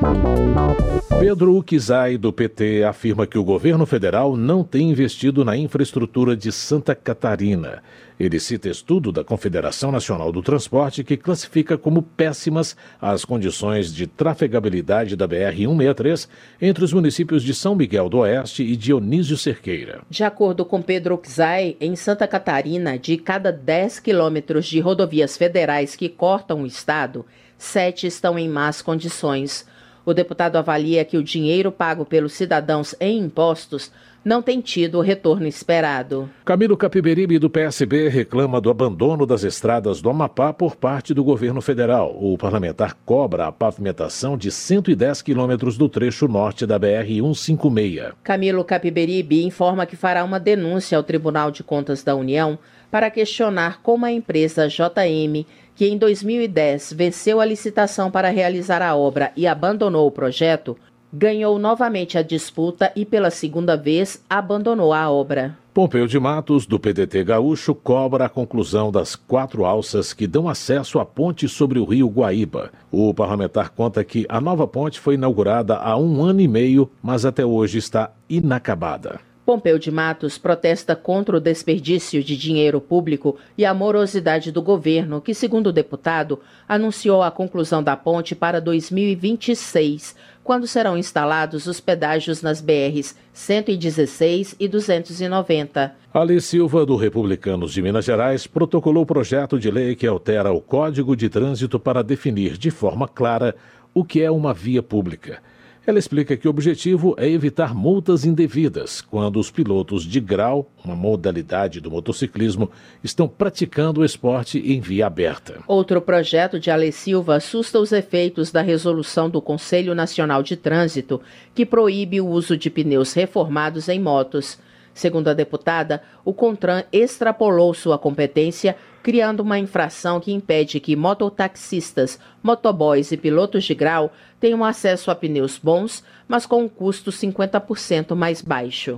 Pedro Uquizai, do P T, afirma que o governo federal não tem investido na infraestrutura de Santa Catarina. Ele cita estudo da Confederação Nacional do Transporte que classifica como péssimas as condições de trafegabilidade da B R cento e sessenta e três entre os municípios de São Miguel do Oeste e Dionísio Cerqueira. De acordo com Pedro Uquizai, em Santa Catarina, de cada dez quilômetros de rodovias federais que cortam o estado, sete estão em más condições. O deputado avalia que o dinheiro pago pelos cidadãos em impostos não tem tido o retorno esperado. Camilo Capiberibe, do P S B, reclama do abandono das estradas do Amapá por parte do governo federal. O parlamentar cobra a pavimentação de cento e dez quilômetros do trecho norte da B R cento e cinquenta e seis. Camilo Capiberibe informa que fará uma denúncia ao Tribunal de Contas da União para questionar como a empresa J M, que em dois mil e dez venceu a licitação para realizar a obra e abandonou o projeto, ganhou novamente a disputa e, pela segunda vez, abandonou a obra. Pompeu de Matos, do P D T gaúcho, cobra a conclusão das quatro alças que dão acesso à ponte sobre o rio Guaíba. O parlamentar conta que a nova ponte foi inaugurada há um ano e meio, mas até hoje está inacabada. Pompeu de Matos protesta contra o desperdício de dinheiro público e a morosidade do governo, que, segundo o deputado, anunciou a conclusão da ponte para dois mil e vinte e seis, quando serão instalados os pedágios nas B Rs cento e dezesseis e duzentos e noventa. Ali Silva, do Republicanos de Minas Gerais, protocolou o projeto de lei que altera o Código de Trânsito para definir de forma clara o que é uma via pública. Ela explica que o objetivo é evitar multas indevidas quando os pilotos de grau, uma modalidade do motociclismo, estão praticando o esporte em via aberta. Outro projeto de Ale Silva assusta os efeitos da resolução do Conselho Nacional de Trânsito, que proíbe o uso de pneus reformados em motos. Segundo a deputada, o CONTRAN extrapolou sua competência, criando uma infração que impede que mototaxistas, motoboys e pilotos de grau tenham acesso a pneus bons, mas com um custo cinquenta por cento mais baixo.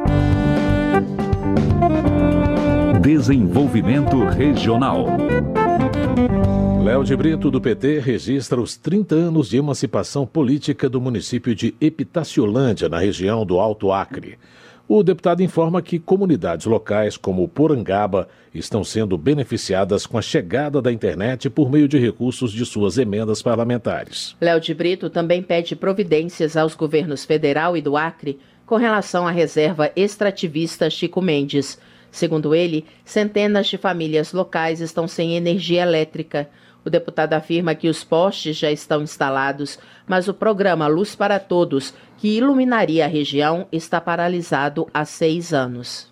Desenvolvimento Regional. Léo de Brito, do P T, registra os trinta anos de emancipação política do município de Epitaciolândia, na região do Alto Acre. O deputado informa que comunidades locais como Porangaba estão sendo beneficiadas com a chegada da internet por meio de recursos de suas emendas parlamentares. Léo de Brito também pede providências aos governos federal e do Acre com relação à reserva extrativista Chico Mendes. Segundo ele, centenas de famílias locais estão sem energia elétrica. O deputado afirma que os postes já estão instalados, mas o programa Luz para Todos, que iluminaria a região, está paralisado há seis anos.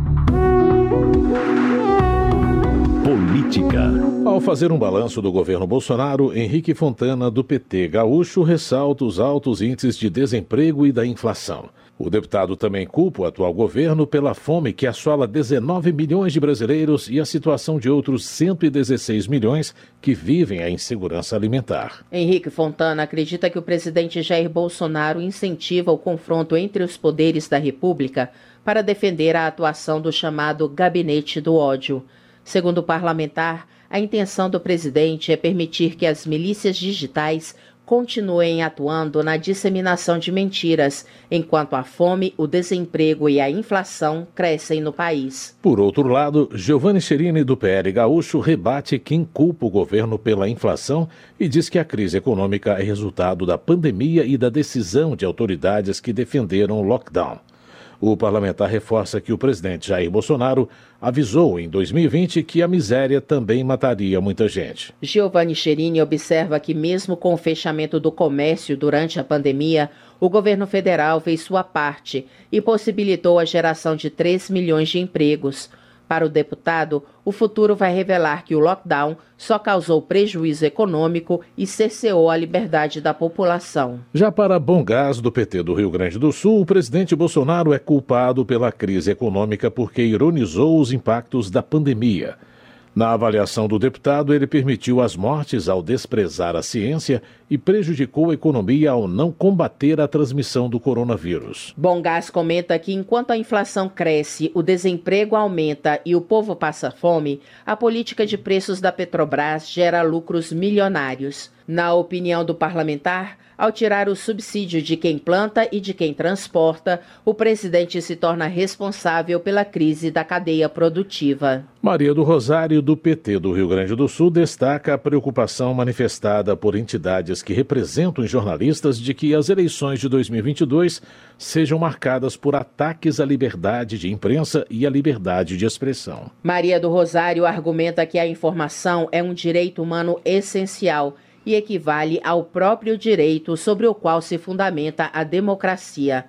Política. Ao fazer um balanço do governo Bolsonaro, Henrique Fontana, do P T gaúcho, ressalta os altos índices de desemprego e da inflação. O deputado também culpa o atual governo pela fome que assola dezenove milhões de brasileiros e a situação de outros cento e dezesseis milhões que vivem a insegurança alimentar. Henrique Fontana acredita que o presidente Jair Bolsonaro incentiva o confronto entre os poderes da República para defender a atuação do chamado Gabinete do Ódio. Segundo o parlamentar, a intenção do presidente é permitir que as milícias digitais continuem atuando na disseminação de mentiras, enquanto a fome, o desemprego e a inflação crescem no país. Por outro lado, Giovanni Cherini, do P L gaúcho, rebate quem culpa o governo pela inflação e diz que a crise econômica é resultado da pandemia e da decisão de autoridades que defenderam o lockdown. O parlamentar reforça que o presidente Jair Bolsonaro avisou em dois mil e vinte que a miséria também mataria muita gente. Giovanni Cherini observa que mesmo com o fechamento do comércio durante a pandemia, o governo federal fez sua parte e possibilitou a geração de três milhões de empregos. Para o deputado, o futuro vai revelar que o lockdown só causou prejuízo econômico e cerceou a liberdade da população. Já para Bom Gás, do P T do Rio Grande do Sul, o presidente Bolsonaro é culpado pela crise econômica porque ironizou os impactos da pandemia. Na avaliação do deputado, ele permitiu as mortes ao desprezar a ciência e prejudicou a economia ao não combater a transmissão do coronavírus. Bongás comenta que enquanto a inflação cresce, o desemprego aumenta e o povo passa fome, a política de preços da Petrobras gera lucros milionários. Na opinião do parlamentar, ao tirar o subsídio de quem planta e de quem transporta, o presidente se torna responsável pela crise da cadeia produtiva. Maria do Rosário, do P T do Rio Grande do Sul, destaca a preocupação manifestada por entidades que representam os jornalistas de que as eleições de dois mil e vinte e dois sejam marcadas por ataques à liberdade de imprensa e à liberdade de expressão. Maria do Rosário argumenta que a informação é um direito humano essencial e equivale ao próprio direito sobre o qual se fundamenta a democracia.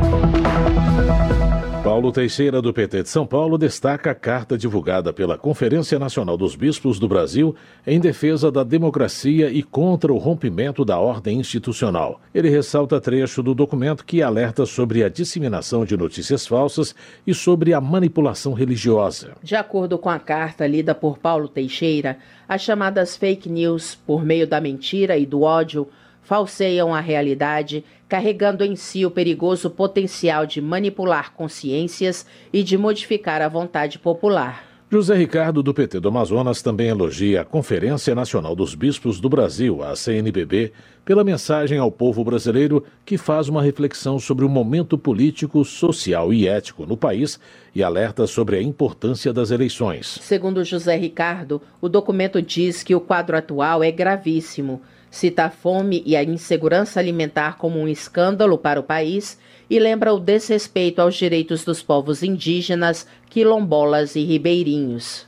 Paulo Teixeira, do P T de São Paulo, destaca a carta divulgada pela Conferência Nacional dos Bispos do Brasil em defesa da democracia e contra o rompimento da ordem institucional. Ele ressalta trecho do documento que alerta sobre a disseminação de notícias falsas e sobre a manipulação religiosa. De acordo com a carta lida por Paulo Teixeira, as chamadas fake news, por meio da mentira e do ódio, falseiam a realidade, carregando em si o perigoso potencial de manipular consciências e de modificar a vontade popular. José Ricardo, do P T do Amazonas, também elogia a Conferência Nacional dos Bispos do Brasil, a C N B B, pela mensagem ao povo brasileiro que faz uma reflexão sobre o momento político, social e ético no país e alerta sobre a importância das eleições. Segundo José Ricardo, o documento diz que o quadro atual é gravíssimo. Cita a fome e a insegurança alimentar como um escândalo para o país e lembra o desrespeito aos direitos dos povos indígenas, quilombolas e ribeirinhos.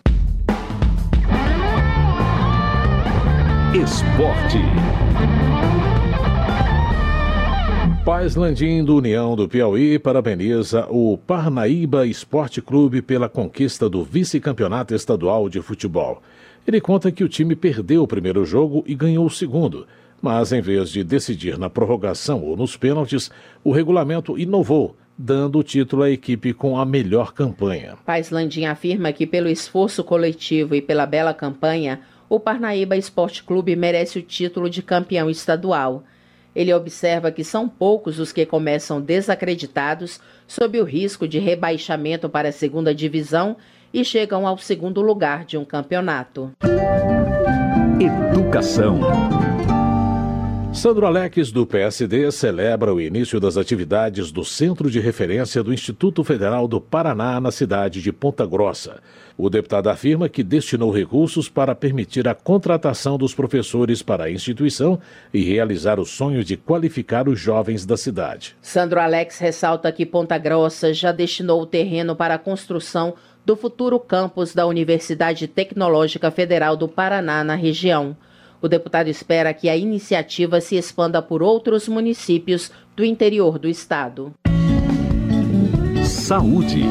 Esporte. Paz Landim, do União do Piauí, parabeniza o Parnaíba Esporte Clube pela conquista do vice-campeonato estadual de futebol. Ele conta que o time perdeu o primeiro jogo e ganhou o segundo, mas em vez de decidir na prorrogação ou nos pênaltis, o regulamento inovou, dando o título à equipe com a melhor campanha. Paz Landim afirma que pelo esforço coletivo e pela bela campanha, o Parnaíba Esporte Clube merece o título de campeão estadual. Ele observa que são poucos os que começam desacreditados sob o risco de rebaixamento para a segunda divisão e chegam ao segundo lugar de um campeonato. Educação. Sandro Alex, do P S D, celebra o início das atividades do Centro de Referência do Instituto Federal do Paraná, na cidade de Ponta Grossa. O deputado afirma que destinou recursos para permitir a contratação dos professores para a instituição e realizar o sonho de qualificar os jovens da cidade. Sandro Alex ressalta que Ponta Grossa já destinou o terreno para a construção do futuro campus da Universidade Tecnológica Federal do Paraná, na região. O deputado espera que a iniciativa se expanda por outros municípios do interior do estado. Saúde.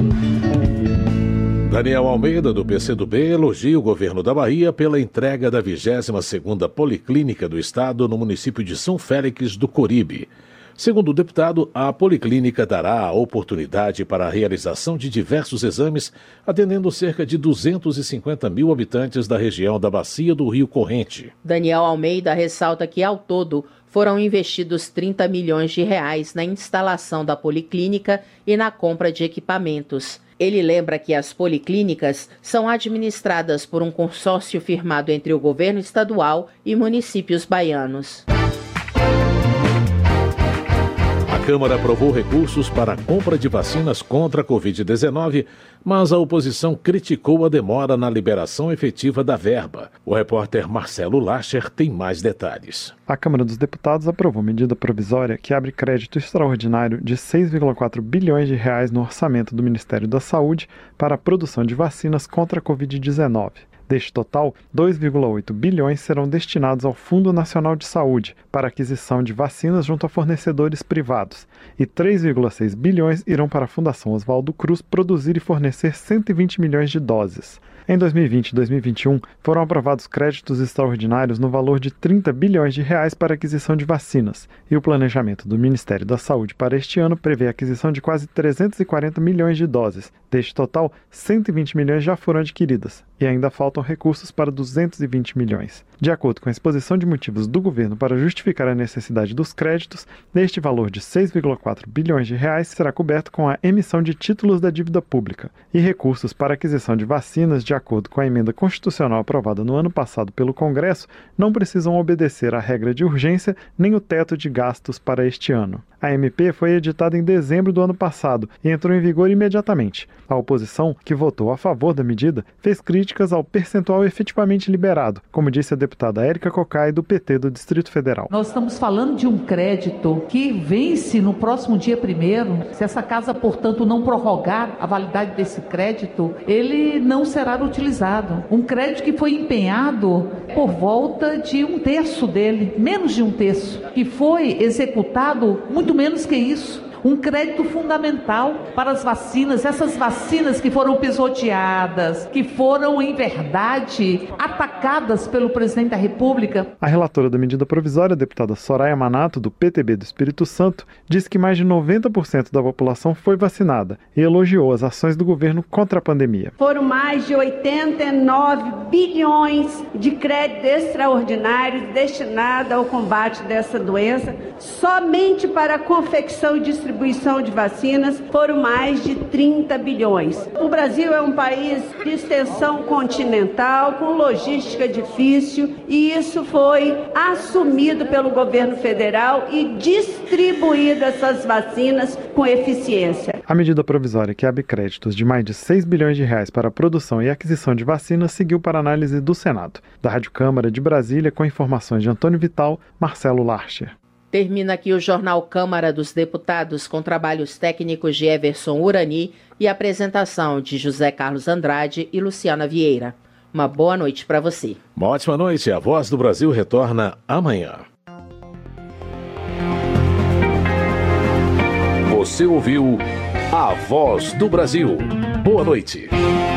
Daniel Almeida, do P C do B, elogia o governo da Bahia pela entrega da vigésima segunda Policlínica do estado no município de São Félix do Coribe. Segundo o deputado, a Policlínica dará a oportunidade para a realização de diversos exames, atendendo cerca de duzentos e cinquenta mil habitantes da região da Bacia do Rio Corrente. Daniel Almeida ressalta que, ao todo, foram investidos trinta milhões de reais na instalação da Policlínica e na compra de equipamentos. Ele lembra que as policlínicas são administradas por um consórcio firmado entre o governo estadual e municípios baianos. A Câmara aprovou recursos para a compra de vacinas contra a covid dezenove, mas a oposição criticou a demora na liberação efetiva da verba. O repórter Marcelo Lacher tem mais detalhes. A Câmara dos Deputados aprovou medida provisória que abre crédito extraordinário de seis vírgula quatro bilhões de reais no orçamento do Ministério da Saúde para a produção de vacinas contra a covid dezenove. Deste total, dois vírgula oito bilhões serão destinados ao Fundo Nacional de Saúde para aquisição de vacinas junto a fornecedores privados e três vírgula seis bilhões irão para a Fundação Oswaldo Cruz produzir e fornecer cento e vinte milhões de doses. Em dois mil e vinte e dois mil e vinte e um, foram aprovados créditos extraordinários no valor de trinta bilhões de reais para aquisição de vacinas, e o planejamento do Ministério da Saúde para este ano prevê a aquisição de quase trezentos e quarenta milhões de doses, Deste total, cento e vinte milhões já foram adquiridas e ainda faltam recursos para duzentos e vinte milhões. De acordo com a exposição de motivos do governo para justificar a necessidade dos créditos, este valor de seis vírgula quatro bilhões de reais será coberto com a emissão de títulos da dívida pública e recursos para aquisição de vacinas, de acordo com a emenda constitucional aprovada no ano passado pelo Congresso, não precisam obedecer à regra de urgência nem o teto de gastos para este ano. A M P foi editada em dezembro do ano passado e entrou em vigor imediatamente. A oposição, que votou a favor da medida, fez críticas ao percentual efetivamente liberado, como disse a deputada Érica Cocai, do P T do Distrito Federal. Nós estamos falando de um crédito que vence no próximo dia primeiro. Se essa casa, portanto, não prorrogar a validade desse crédito, ele não será utilizado. Um crédito que foi empenhado por volta de um terço dele, menos de um terço, que foi executado muito menos que isso. Um crédito fundamental para as vacinas, essas vacinas que foram pisoteadas, que foram, em verdade, atacadas pelo presidente da República. A relatora da medida provisória, a deputada Soraya Manato, do P T B do Espírito Santo, disse que mais de noventa por cento da população foi vacinada e elogiou as ações do governo contra a pandemia. Foram mais de oitenta e nove bilhões de crédito extraordinário destinado ao combate dessa doença, somente para a confecção e distribuição distribuição de vacinas foram mais de trinta bilhões. O Brasil é um país de extensão continental, com logística difícil, e isso foi assumido pelo governo federal e distribuído essas vacinas com eficiência. A medida provisória, que abre créditos de mais de seis bilhões de reais para a produção e aquisição de vacinas, seguiu para análise do Senado. Da Rádio Câmara de Brasília, com informações de Antônio Vital, Marcelo Larcher. Termina aqui o Jornal Câmara dos Deputados, com trabalhos técnicos de Everson Urani e apresentação de José Carlos Andrade e Luciana Vieira. Uma boa noite para você. Uma ótima noite. A Voz do Brasil retorna amanhã. Você ouviu A Voz do Brasil. Boa noite.